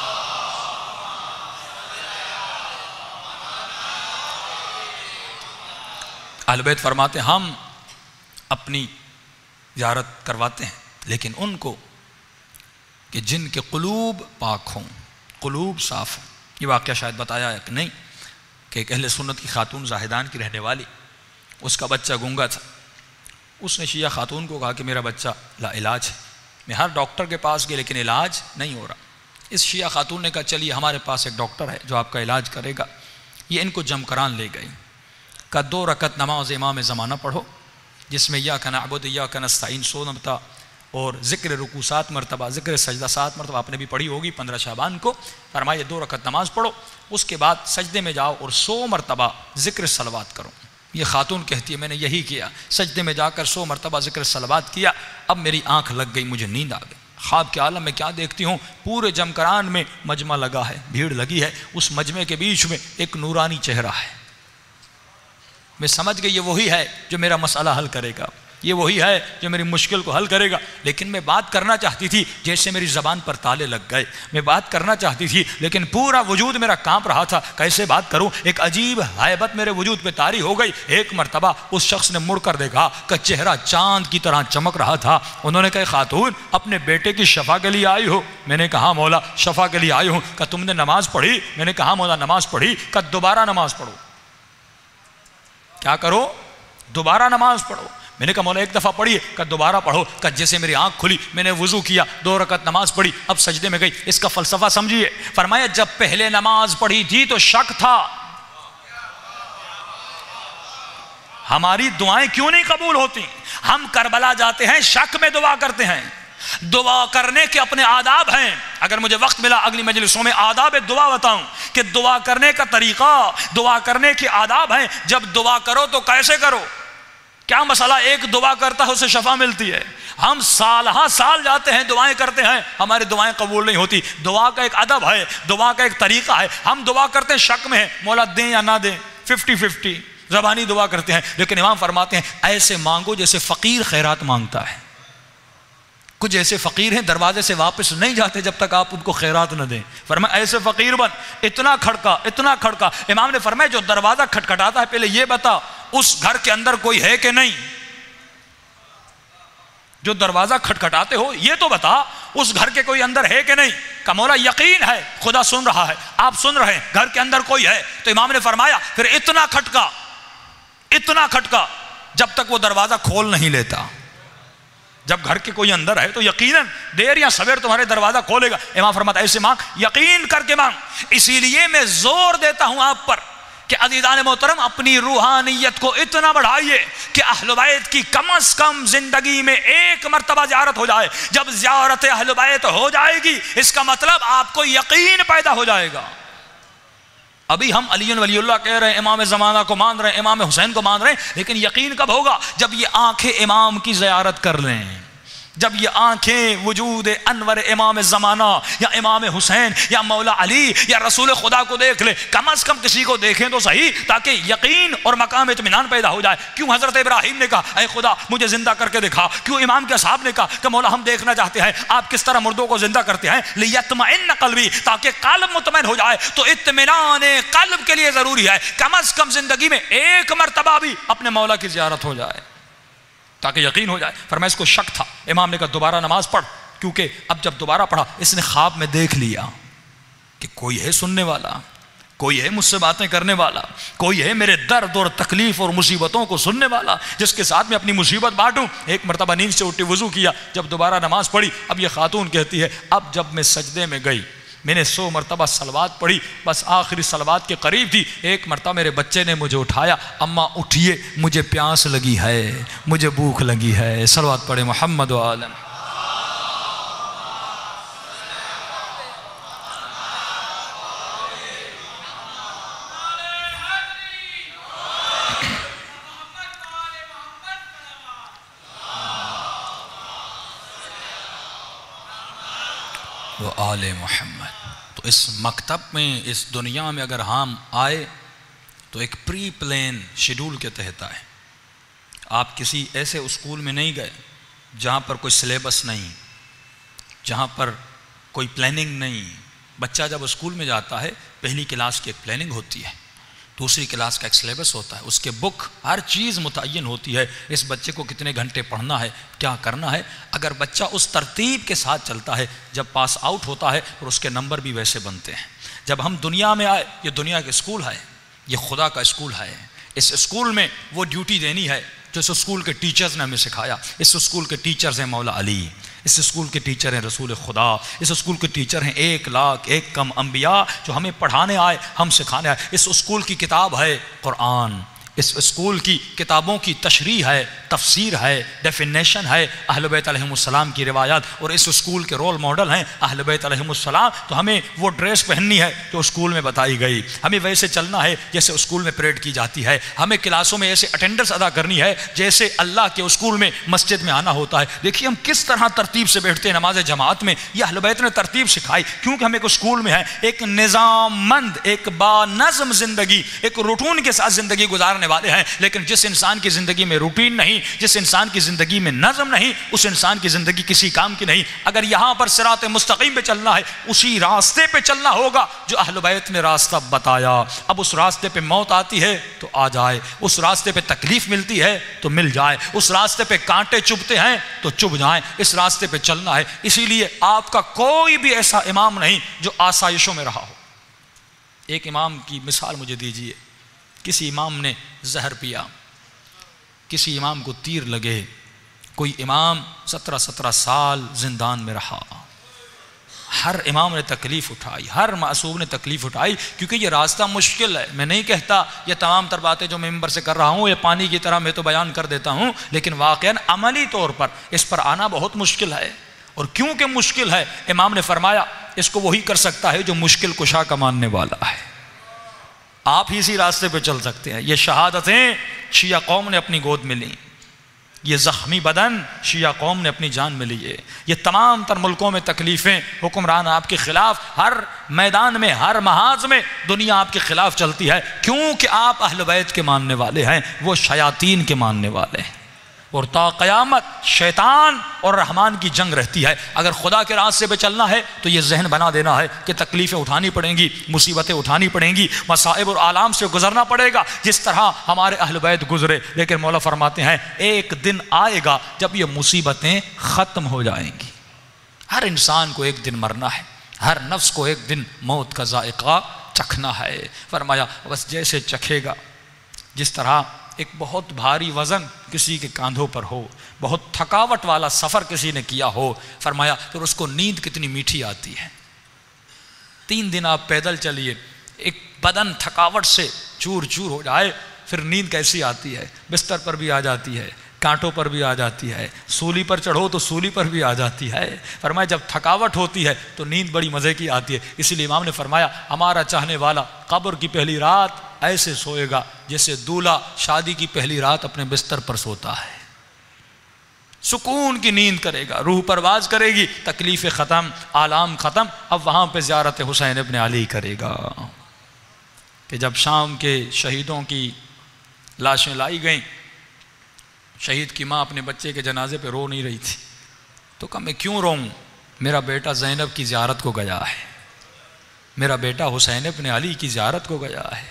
اہل بیت فرماتے ہیں ہم اپنی زیارت کرواتے ہیں، لیکن ان کو کہ جن کے قلوب پاک ہوں، قلوب صاف ہوں۔ یہ واقعہ شاید بتایا ہے کہ نہیں کہ ایک اہل سنت کی خاتون زاہدان کی رہنے والی، اس کا بچہ گونگا تھا۔ اس نے شیعہ خاتون کو کہا کہ میرا بچہ لا علاج ہے، میں ہر ڈاکٹر کے پاس گئے لیکن علاج نہیں ہو رہا۔ اس شیعہ خاتون نے کہا چلیے ہمارے پاس ایک ڈاکٹر ہے جو آپ کا علاج کرے گا۔ یہ ان کو جمکران لے گئی، کہا 2 رکعت نماز امام زمانہ پڑھو جس میں ایاک نعبد ایاک نستعین 100 مرتبہ اور ذکر رکوع 7 مرتبہ، ذکر سجدہ 7 مرتبہ، آپ نے بھی پڑھی ہوگی 15 شعبان کو۔ فرمایا 2 رکعت نماز پڑھو، اس کے بعد سجدے میں جاؤ اور 100 مرتبہ ذکر صلوات کرو۔ یہ خاتون کہتی ہے میں نے یہی کیا، سجدے میں جا کر 100 مرتبہ ذکر صلوات کیا، اب میری آنکھ لگ گئی، مجھے نیند آ گئی۔ خواب کے عالم میں کیا دیکھتی ہوں، پورے جمکران میں مجمع لگا ہے، بھیڑ لگی ہے، اس مجمع کے بیچ میں ایک نورانی چہرہ ہے۔ میں سمجھ گئی یہ وہی ہے جو میرا مسئلہ حل کرے گا، یہ وہی ہے جو میری مشکل کو حل کرے گا۔ لیکن میں بات کرنا چاہتی تھی، جیسے میری زبان پر تالے لگ گئے، میں بات کرنا چاہتی تھی لیکن پورا وجود میرا کانپ رہا تھا، کیسے بات کروں۔ ایک عجیب ہیبت میرے وجود پہ طاری ہو گئی۔ ایک مرتبہ اس شخص نے مڑ کر دیکھا کہ چہرہ چاند کی طرح چمک رہا تھا۔ انہوں نے کہا خاتون اپنے بیٹے کی شفا کے لیے آئی ہو؟ میں نے کہا مولا شفا کے لیے آئی ہوں۔ کہ تم نے نماز پڑھی؟ میں نے کہا مولا نماز پڑھی۔ کہ دوبارہ نماز پڑھو۔ کیا کرو؟ دوبارہ نماز پڑھو۔ میں نے کہا مولا 1 دفعہ پڑھی، کہ دوبارہ پڑھو۔ کہ جیسے میری آنکھ کھلی میں نے وضو کیا، 2 رکعت نماز پڑھی، اب سجدے میں گئی۔ اس کا فلسفہ سمجھیے۔ فرمایا جب پہلے نماز پڑھی تھی تو شک تھا، ہماری دعائیں کیوں نہیں قبول ہوتی؟ ہم کربلا جاتے ہیں، شک میں دعا کرتے ہیں۔ دعا کرنے کے اپنے آداب ہیں، اگر مجھے وقت ملا اگلی مجلسوں میں آداب دعا بتاؤں کہ دعا کرنے کا طریقہ، دعا کرنے کے آداب ہیں۔ جب دعا کرو تو کیسے کرو؟ کیا مسئلہ ایک دعا کرتا ہے اسے شفا ملتی ہے؟ ہم سال جاتے ہیں دعائیں کرتے ہیں، ہماری دعائیں قبول نہیں ہوتی۔ دعا کا ایک ادب ہے، دعا کا ایک طریقہ ہے۔ ہم دعا کرتے ہیں شک میں ہے، مولا دیں یا نہ دیں، 50-50 زبانی دعا کرتے ہیں، لیکن امام فرماتے ہیں ایسے مانگو جیسے فقیر خیرات مانگتا ہے۔ کچھ ایسے فقیر ہیں دروازے سے واپس نہیں جاتے جب تک آپ ان کو خیرات نہ دیں، فرمایا ایسے فقیر بن، اتنا کھڑکا۔ امام نے فرمایا جو دروازہ کھٹکھٹاتا ہے پہلے یہ بتا اس گھر کے اندر کوئی ہے کہ نہیں، جو دروازہ کھٹکھٹاتے ہو یہ تو بتا اس گھر کے کوئی اندر ہے کہ نہیں۔ کہ مولا یقین ہے خدا سن رہا ہے، آپ سن رہے ہیں، گھر کے اندر کوئی ہے۔ تو امام نے فرمایا پھر اتنا کھٹکا جب تک وہ دروازہ کھول نہیں لیتا۔ جب گھر کے کوئی اندر ہے تو یقیناً دیر یا سویر تمہارے دروازہ کھولے گا۔ امام فرماتا ایسے مانگ، یقین کر کے مانگ۔ اسی لیے میں زور دیتا ہوں آپ پر کہ عزیزان محترم اپنی روحانیت کو اتنا بڑھائیے کہ اہل بیت کی کم از کم زندگی میں ایک مرتبہ زیارت ہو جائے۔ جب زیارت اہل بیت ہو جائے گی اس کا مطلب آپ کو یقین پیدا ہو جائے گا۔ ابھی ہم علی ولی اللہ کہہ رہے ہیں، امام زمانہ کو مان رہے ہیں، امام حسین کو مان رہے ہیں، لیکن یقین کب ہوگا؟ جب یہ آنکھیں امام کی زیارت کر لیں، جب یہ آنکھیں وجود انور امام زمانہ یا امام حسین یا مولا علی یا رسول خدا کو دیکھ لیں، کم از کم کسی کو دیکھیں تو صحیح، تاکہ یقین اور مقام اطمینان پیدا ہو جائے۔ کیوں حضرت ابراہیم نے کہا اے خدا مجھے زندہ کر کے دکھا؟ کیوں امام کے اصحاب نے کہا کہ مولا ہم دیکھنا چاہتے ہیں آپ کس طرح مردوں کو زندہ کرتے ہیں؟ لیطمئن قلبی، تاکہ قلب مطمئن ہو جائے۔ تو اطمینان قلب کے لیے ضروری ہے کم از کم زندگی میں ایک مرتبہ بھی اپنے مولا کی زیارت ہو جائے تاکہ یقین ہو جائے۔ فرمایا اس کو شک تھا، امام نے کہا دوبارہ نماز پڑھ، کیونکہ اب جب دوبارہ پڑھا اس نے خواب میں دیکھ لیا کہ کوئی ہے سننے والا، کوئی ہے مجھ سے باتیں کرنے والا، کوئی ہے میرے درد اور تکلیف اور مصیبتوں کو سننے والا جس کے ساتھ میں اپنی مصیبت بانٹوں۔ ایک مرتبہ نیند سے اٹھی، وضو کیا، جب دوبارہ نماز پڑھی، اب یہ خاتون کہتی ہے اب جب میں سجدے میں گئی میں نے 100 مرتبہ صلوات پڑھی، بس آخری صلوات کے قریب تھی، ایک مرتبہ میرے بچے نے مجھے اٹھایا، اماں اٹھیے مجھے پیاس لگی ہے، مجھے بھوک لگی ہے۔ صلوات پڑھے محمد و آلہ۔ آل محمد۔ تو اس مکتب میں اس دنیا میں اگر ہم آئے تو ایک پری پلان شیڈول کے تحت آئے۔ آپ کسی ایسے اسکول میں نہیں گئے جہاں پر کوئی سلیبس نہیں، جہاں پر کوئی پلاننگ نہیں۔ بچہ جب اسکول میں جاتا ہے پہلی کلاس کی ایک پلاننگ ہوتی ہے، دوسری کلاس کا ایک سلیبس ہوتا ہے، اس کے بک ہر چیز متعین ہوتی ہے، اس بچے کو کتنے گھنٹے پڑھنا ہے، کیا کرنا ہے۔ اگر بچہ اس ترتیب کے ساتھ چلتا ہے جب پاس آؤٹ ہوتا ہے اور اس کے نمبر بھی ویسے بنتے ہیں۔ جب ہم دنیا میں آئے، یہ دنیا کا اسکول ہے، یہ خدا کا اسکول ہے۔ اس اسکول میں وہ ڈیوٹی دینی ہے جو اس اسکول کے ٹیچرز نے ہمیں سکھایا۔ اس اسکول کے ٹیچرز ہیں مولا علی، اس اسکول کے ٹیچر ہیں رسول خدا، اس اسکول کے ٹیچر ہیں 1,00,000 کم انبیاء جو ہمیں پڑھانے آئے، ہم سکھانے آئے۔ اس اسکول کی کتاب ہے قرآن، اس اسکول کی کتابوں کی تشریح ہے، تفسیر ہے، ڈیفینیشن ہے، اہل بیت علیہم السلام کی روایات، اور اس اسکول کے رول ماڈل ہیں اہل بیت علیہم السلام۔ تو ہمیں وہ ڈریس پہننی ہے جو اسکول میں بتائی گئی، ہمیں ویسے چلنا ہے جیسے اسکول میں پریڈ کی جاتی ہے، ہمیں کلاسوں میں ایسے اٹینڈنس ادا کرنی ہے جیسے اللہ کے اسکول میں مسجد میں آنا ہوتا ہے۔ دیکھیے ہم کس طرح ترتیب سے بیٹھتے ہیں نماز جماعت میں، یہ اہل بیت نے ترتیب سکھائی، کیونکہ ہم ایک اسکول میں ہیں، ایک نظام مند، ایک با نظم زندگی، ایک روٹین کے ساتھ زندگی گزارنے والے ہیں۔ لیکن جس انسان کی زندگی میں روٹین نہیں، جس انسان کی زندگی میں نظم نہیں، اس انسان کی زندگی کسی کام کی نہیں۔ اگر یہاں پر صراط مستقیم پہ چلنا ہے، اسی راستے پہ چلنا ہوگا جو اہل بیت نے راستہ بتایا۔ اب اس راستے پہ موت آتی ہے تو آ جائے، اس راستے پہ تکلیف ملتی ہے تو مل جائے، اس راستے پہ کانٹے چبھتے ہیں تو چبھ جائیں، اس راستے پہ چلنا ہے۔ اسی لیے آپ کا کوئی بھی ایسا امام نہیں جو آسائشوں میں رہا ہو۔ ایک امام کی مثال مجھے دیجیے، کسی امام نے زہر پیا، کسی امام کو تیر لگے، کوئی امام 17 سال زندان میں رہا۔ ہر امام نے تکلیف اٹھائی، ہر معصوم نے تکلیف اٹھائی، کیونکہ یہ راستہ مشکل ہے۔ میں نہیں کہتا یہ تمام تر باتیں جو میں ممبر سے کر رہا ہوں یہ پانی کی طرح میں تو بیان کر دیتا ہوں، لیکن واقعاً عملی طور پر اس پر آنا بہت مشکل ہے۔ اور کیونکہ مشکل ہے، امام نے فرمایا اس کو وہی کر سکتا ہے جو مشکل کشا کا ماننے والا ہے۔ آپ ہی اسی راستے پہ چل سکتے ہیں۔ یہ شہادتیں شیعہ قوم نے اپنی گود میں لیں، یہ زخمی بدن شیعہ قوم نے اپنی جان میں لیے. یہ تمام تر ملکوں میں تکلیفیں، حکمران آپ کے خلاف، ہر میدان میں، ہر محاذ میں دنیا آپ کے خلاف چلتی ہے، کیونکہ آپ اہل بیت کے ماننے والے ہیں، وہ شیاطین کے ماننے والے ہیں. اور تا قیامت شیطان اور رحمان کی جنگ رہتی ہے. اگر خدا کے راستے پہ چلنا ہے تو یہ ذہن بنا دینا ہے کہ تکلیفیں اٹھانی پڑیں گی، مصیبتیں اٹھانی پڑیں گی، مصائب اور آلام سے گزرنا پڑے گا جس طرح ہمارے اہل بیت گزرے. لیکن مولا فرماتے ہیں ایک دن آئے گا جب یہ مصیبتیں ختم ہو جائیں گی. ہر انسان کو ایک دن مرنا ہے، ہر نفس کو ایک دن موت کا ذائقہ چکھنا ہے. فرمایا بس جیسے چکھے گا، جس طرح ایک بہت بھاری وزن کسی کے کاندھوں پر ہو، بہت تھکاوٹ والا سفر کسی نے کیا ہو، فرمایا پھر اس کو نیند کتنی میٹھی آتی ہے. 3 دن آپ پیدل چلیے، ایک بدن تھکاوٹ سے چور چور ہو جائے، پھر نیند کیسی آتی ہے. بستر پر بھی آ جاتی ہے، کانٹوں پر بھی آ جاتی ہے، سولی پر چڑھو تو سولی پر بھی آ جاتی ہے. فرمایا جب تھکاوٹ ہوتی ہے تو نیند بڑی مزے کی آتی ہے. اسی لیے امام نے فرمایا ہمارا چاہنے والا قبر کی پہلی رات ایسے سوئے گا جیسے دولہا شادی کی پہلی رات اپنے بستر پر سوتا ہے. سکون کی نیند کرے گا، روح پرواز کرے گی، تکلیف ختم، آلام ختم. اب وہاں پہ زیارت حسین ابن علی کرے گا. کہ جب شام کے شہیدوں کی لاشیں لائی گئیں، شہید کی ماں اپنے بچے کے جنازے پہ رو نہیں رہی تھی، تو کہا میں کیوں روؤں، میرا بیٹا زینب کی زیارت کو گیا ہے، میرا بیٹا حسین ابن علی کی زیارت کو گیا ہے.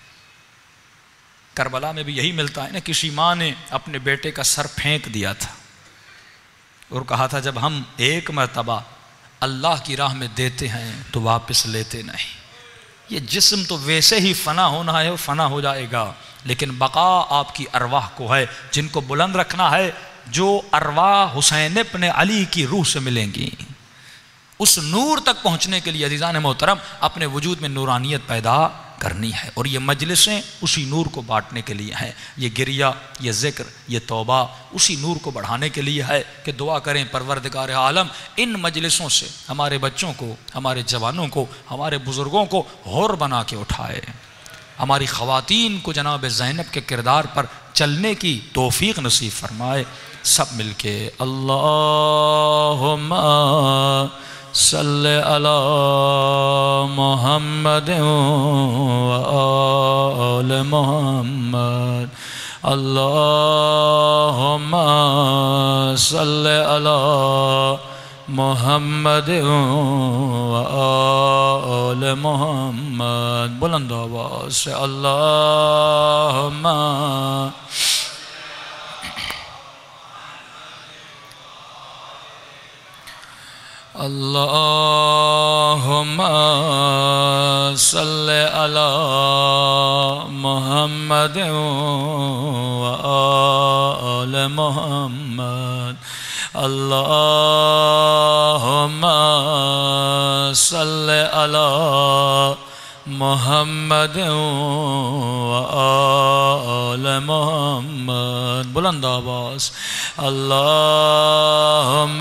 کربلا میں بھی یہی ملتا ہے نا، کسی ماں نے اپنے بیٹے کا سر پھینک دیا تھا اور کہا تھا جب ہم ایک مرتبہ اللہ کی راہ میں دیتے ہیں تو واپس لیتے نہیں. یہ جسم تو ویسے ہی فنا ہونا ہے، وہ فنا ہو جائے گا، لیکن بقا آپ کی ارواح کو ہے. جن کو بلند رکھنا ہے، جو ارواح حسین ابن علی کی روح سے ملیں گی، اس نور تک پہنچنے کے لیے عزیزان محترم اپنے وجود میں نورانیت پیدا کرنی ہے. اور یہ مجلسیں اسی نور کو بانٹنے کے لیے ہیں. یہ گریہ، یہ ذکر، یہ توبہ اسی نور کو بڑھانے کے لیے ہے کہ دعا کریں پروردگار عالم ان مجلسوں سے ہمارے بچوں کو، ہمارے جوانوں کو، ہمارے بزرگوں کو حور بنا کے اٹھائے. ہماری خواتین کو جناب زینب کے کردار پر چلنے کی توفیق نصیب فرمائے. سب مل کے اللہم صلی علی محمد و آل محمد. اللہم صلی علی محمد و آل محمد. بلند آواز سے اللہم اللہم صلی علی محمد و آل محمد. اللہم صلی علی محمد و آل محمد. بلند آواز اللہم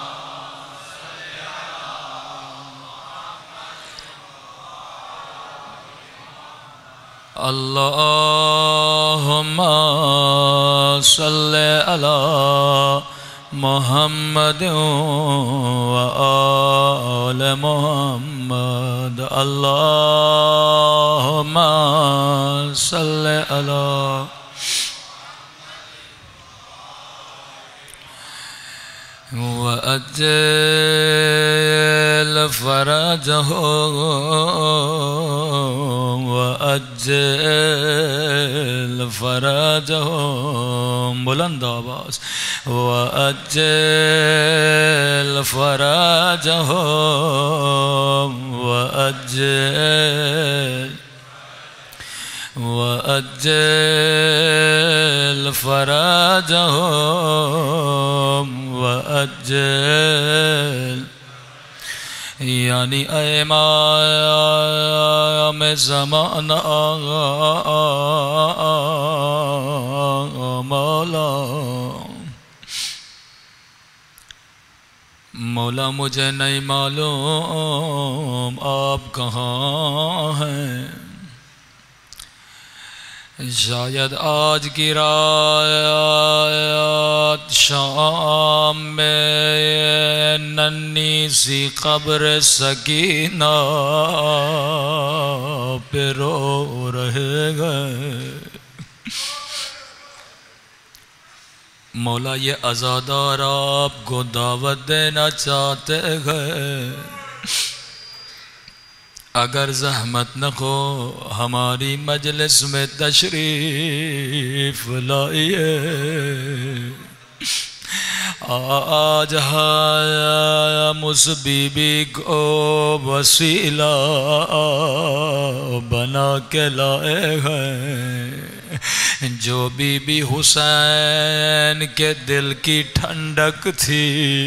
اللہم صلی علی محمد و آل محمد. اللہم صلی علی وأجل فرجهم وأجل فرجهم. بلند آواز وأجل فرجهم وأجل فرجهم وأجل. یعنی اے امام زمانہ مولا مجھے نہیں معلوم آپ کہاں ہیں، شاید آج کی رات شام میں ننھی سی قبر سکینہ پہ رو رہے گئے۔ مولا یہ عزادار آپ کو دعوت دینا چاہتے ہیں، اگر زحمت نہ ہو ہماری مجلس میں تشریف لائیے۔ آج ہم اس بی بی کو وسیلہ بنا کے لائے ہیں، جو بی بی حسین کے دل کی ٹھنڈک تھی،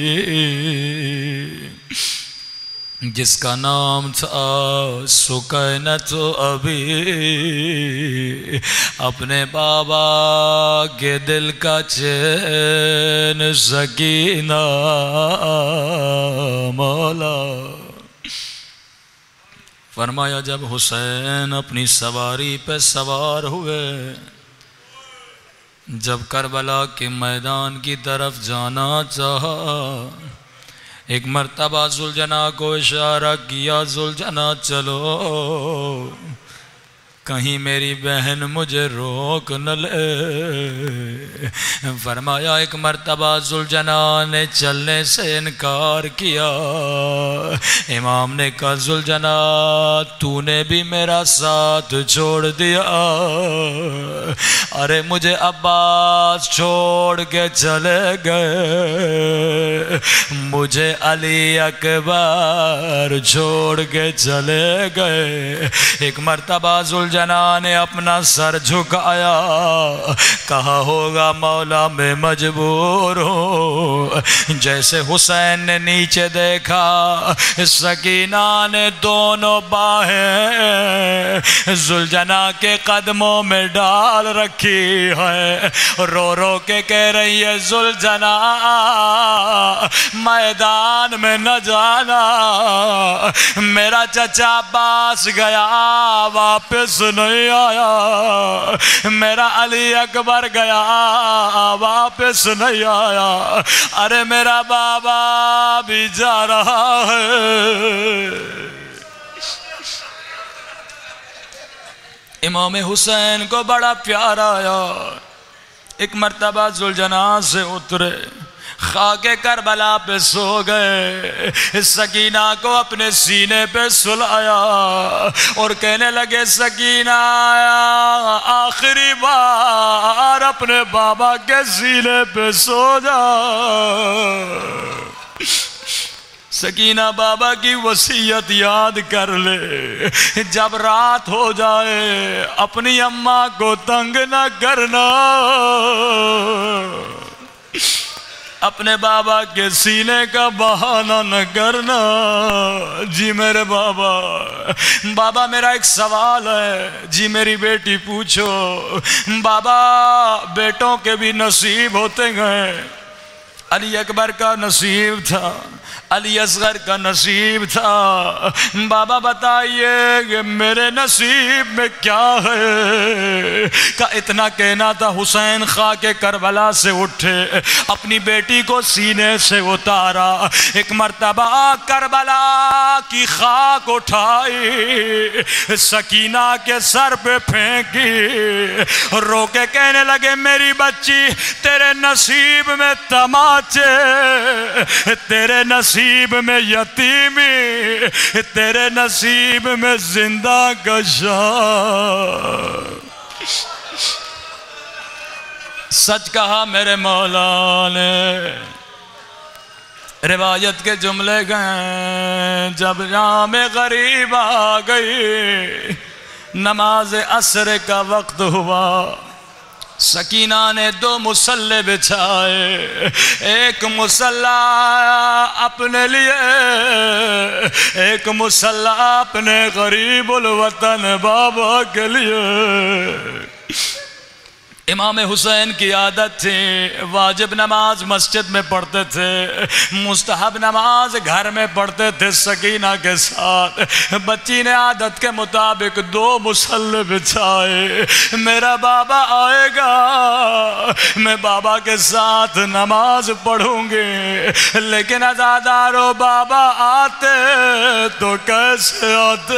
جس کا نام تھا سکینت ابھی، اپنے بابا کے دل کا چین سکینہ مولا۔ فرمایا جب حسین اپنی سواری پہ سوار ہوئے، جب کربلا کے میدان کی طرف جانا چاہا، ایک مرتبہ ذوالجناح کو اشارہ کیا، ذوالجناح چلو، کہیں میری بہن مجھے روک نہ لے۔ فرمایا ایک مرتبہ ذوالجناح نے چلنے سے انکار کیا۔ امام نے کہا ذوالجناح تو نے بھی میرا ساتھ چھوڑ دیا، ارے مجھے عباس چھوڑ کے چلے گئے، مجھے علی اکبر چھوڑ کے چلے گئے۔ ایک مرتبہ ذوالجناح نے اپنا سر جھکایا، کہا ہوگا مولا میں مجبور ہوں۔ جیسے حسین نے نیچے دیکھا، سکینہ نے دونوں باہیں ذوالجناح کے قدموں میں ڈال رکھی ہے، رو رو کے کہہ رہی ہے ذوالجناح میدان میں نہ جانا، میرا چچا عباس گیا واپس نہیں آیا، میرا علی اکبر گیا واپس نہیں آیا، ارے میرا بابا بھی جا رہا ہے۔ امام حسین کو بڑا پیار آیا، ایک مرتبہ ذوالجناح سے اترے، خاک کربلا پہ سو گئے، سکینہ کو اپنے سینے پہ سلایا اور کہنے لگے سکینہ آخری بار اپنے بابا کے سینے پہ سو جا۔ سکینہ بابا کی وصیت یاد کر لے، جب رات ہو جائے اپنی اماں کو تنگ نہ کرنا، اپنے بابا کے سینے کا بہانہ نہ کرنا۔ جی میرے بابا، بابا میرا ایک سوال ہے۔ جی میری بیٹی پوچھو۔ بابا بیٹوں کے بھی نصیب ہوتے ہیں، علی اکبر کا نصیب تھا، علی اصغر کا نصیب تھا، بابا بتائیے کہ میرے نصیب میں کیا ہے؟ کہ اتنا کہنا تھا، حسین خاک کربلا سے اٹھے، اپنی بیٹی کو سینے سے اتارا، ایک مرتبہ کربلا کی خاک اٹھائی، سکینہ کے سر پہ پھینکی، رو کے کہنے لگے میری بچی تیرے نصیب میں تماچے، تیرے نصیب میں یتیمی، تیرے نصیب میں زندہ گشا۔ سچ کہا میرے مولا نے۔ روایت کے جملے گئے، جب جام غریب آ گئی، نماز عصر کا وقت ہوا، سکینہ نے 2 مصلے بچھائے، ایک مصلہ اپنے لیے، ایک مصلہ اپنے غریب الوطن بابا کے لیے۔ امام حسین کی عادت تھی واجب نماز مسجد میں پڑھتے تھے، مستحب نماز گھر میں پڑھتے تھے سکینہ کے ساتھ۔ بچی نے عادت کے مطابق 2 مصلے بچھائے، میرا بابا آئے گا میں بابا کے ساتھ نماز پڑھوں گی، لیکن عزادارو بابا آتے تو کیسے آتے؟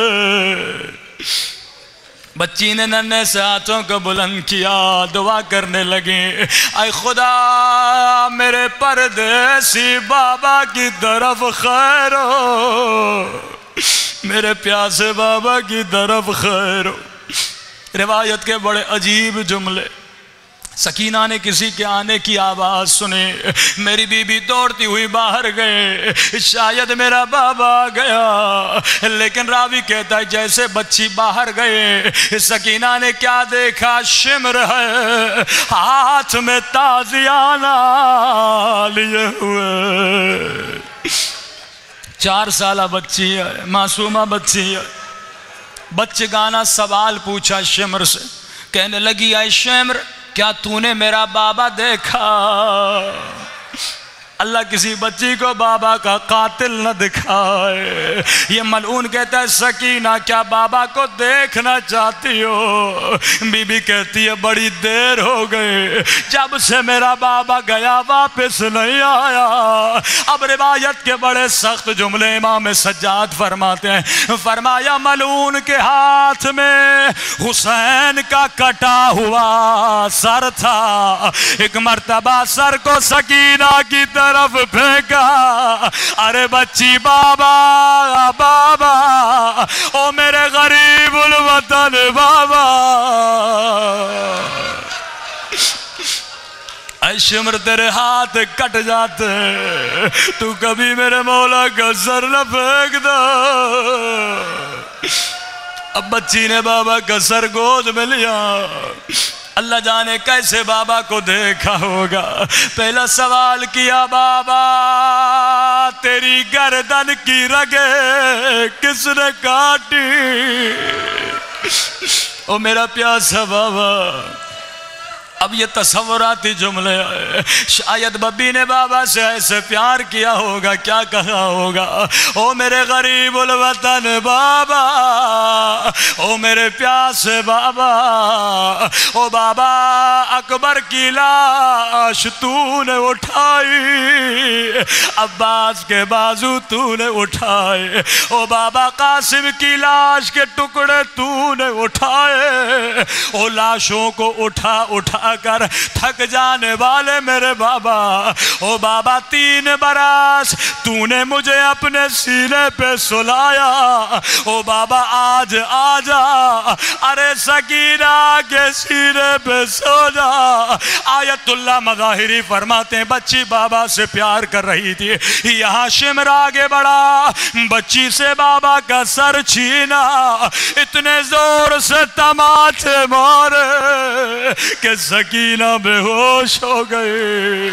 بچی نے ننھے سے ہاتھوں کو بلند کیا، دعا کرنے لگی، اے خدا میرے پردیسی بابا کی طرف خیر ہو، میرے پیاسے بابا کی طرف خیر ہو۔ روایت کے بڑے عجیب جملے۔ سکینہ نے کسی کے آنے کی آواز سنی، میری بی بی دوڑتی ہوئی باہر گئے، شاید میرا بابا آ گیا، لیکن راوی کہتا ہے جیسے بچی باہر گئے سکینہ نے کیا دیکھا؟ شمر ہے ہاتھ میں تازیانہ لیے ہوئے، 4 سالہ بچی ہے، معصومہ بچی ہے۔ بچگانہ سوال پوچھا شمر سے، کہنے لگی اے شمر کیا تو نے میرا بابا دیکھا؟ اللہ کسی بچی کو بابا کا قاتل نہ دکھائے۔ یہ ملعون کہتا ہے سکینہ کیا بابا کو دیکھنا چاہتی ہو؟ بی بی کہتی ہے بڑی دیر ہو گئی، جب سے میرا بابا گیا واپس نہیں آیا۔ اب روایت کے بڑے سخت جملے امام سجاد فرماتے ہیں، فرمایا ملعون کے ہاتھ میں حسین کا کٹا ہوا سر تھا، ایک مرتبہ سر کو سکینہ کی طرف پھینکا، ارے بچی بابا بابا، او میرے غریب الوطن بابا۔ اے شمر تیرے ہاتھ کٹ جاتے، تو کبھی میرے مولا کا سر نہ پھینک دو۔ اب بچی نے بابا کا سر گود میں لیا، اللہ جانے کیسے بابا کو دیکھا ہوگا۔ پہلا سوال کیا بابا تیری گردن کی رگیں کس نے کاٹی؟ او میرا پیاسا بابا۔ اب یہ تصوراتی جملے ہیں، شاید ببی نے بابا سے ایسے پیار کیا ہوگا، کیا کہا ہوگا؟ او میرے غریب الوطن بابا، او میرے پیاسے بابا، او بابا اکبر کی لاش تو نے اٹھائی، عباس کے بازو تو نے اٹھائے، او بابا قاسم کی لاش کے ٹکڑے تو نے اٹھائے، او لاشوں کو اٹھا اٹھا کر تھک جانے والے میرے بابا، او بابا 3 برس تو نے مجھے اپنے سینے پہ سلایا، او بابا آج آجا، ارے سکینہ کے سینے پہ سو جا۔ آیت اللہ مظاہری فرماتے ہیں بچی بابا سے پیار کر رہی تھی، یہاں شمر آگے بڑھا، بچی سے بابا کا سر چھینا، اتنے زور سے تماچے مارے کہ سکینہ بے ہوش ہو گئی۔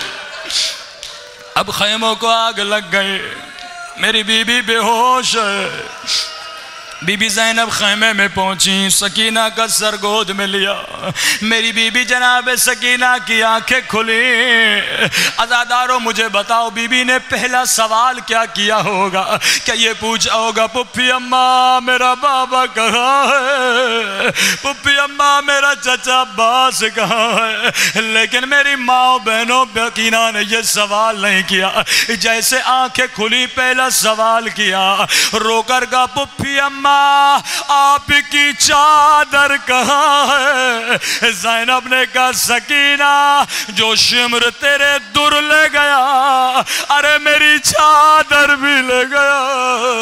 اب خیموں کو آگ لگ گئی، میری بی بی بے ہوش ہے۔ بی بی زینب خیمے میں پہنچی، سکینہ کا سر گود میں لیا، میری بی بی جناب سکینہ کی آنکھیں کھلی۔ عزادارو مجھے بتاؤ بی بی نے پہلا سوال کیا کیا ہوگا؟ کیا یہ پوچھا ہوگا پپی اماں میرا بابا کہاں ہے؟ پپی اماں میرا چچا عباس کہاں ہے؟ لیکن میری ماں بہنوں سکینہ نے یہ سوال نہیں کیا، جیسے آنکھیں کھلی پہلا سوال کیا، رو کر کا پپی اماں آپ کی چادر کہاں ہے؟ زینب نے کہا سکینہ جو شمر تیرے در لے گیا، ارے میری چادر بھی لے گیا۔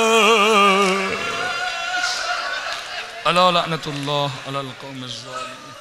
اللہ لعنت اللہ علی القوم الظالمین۔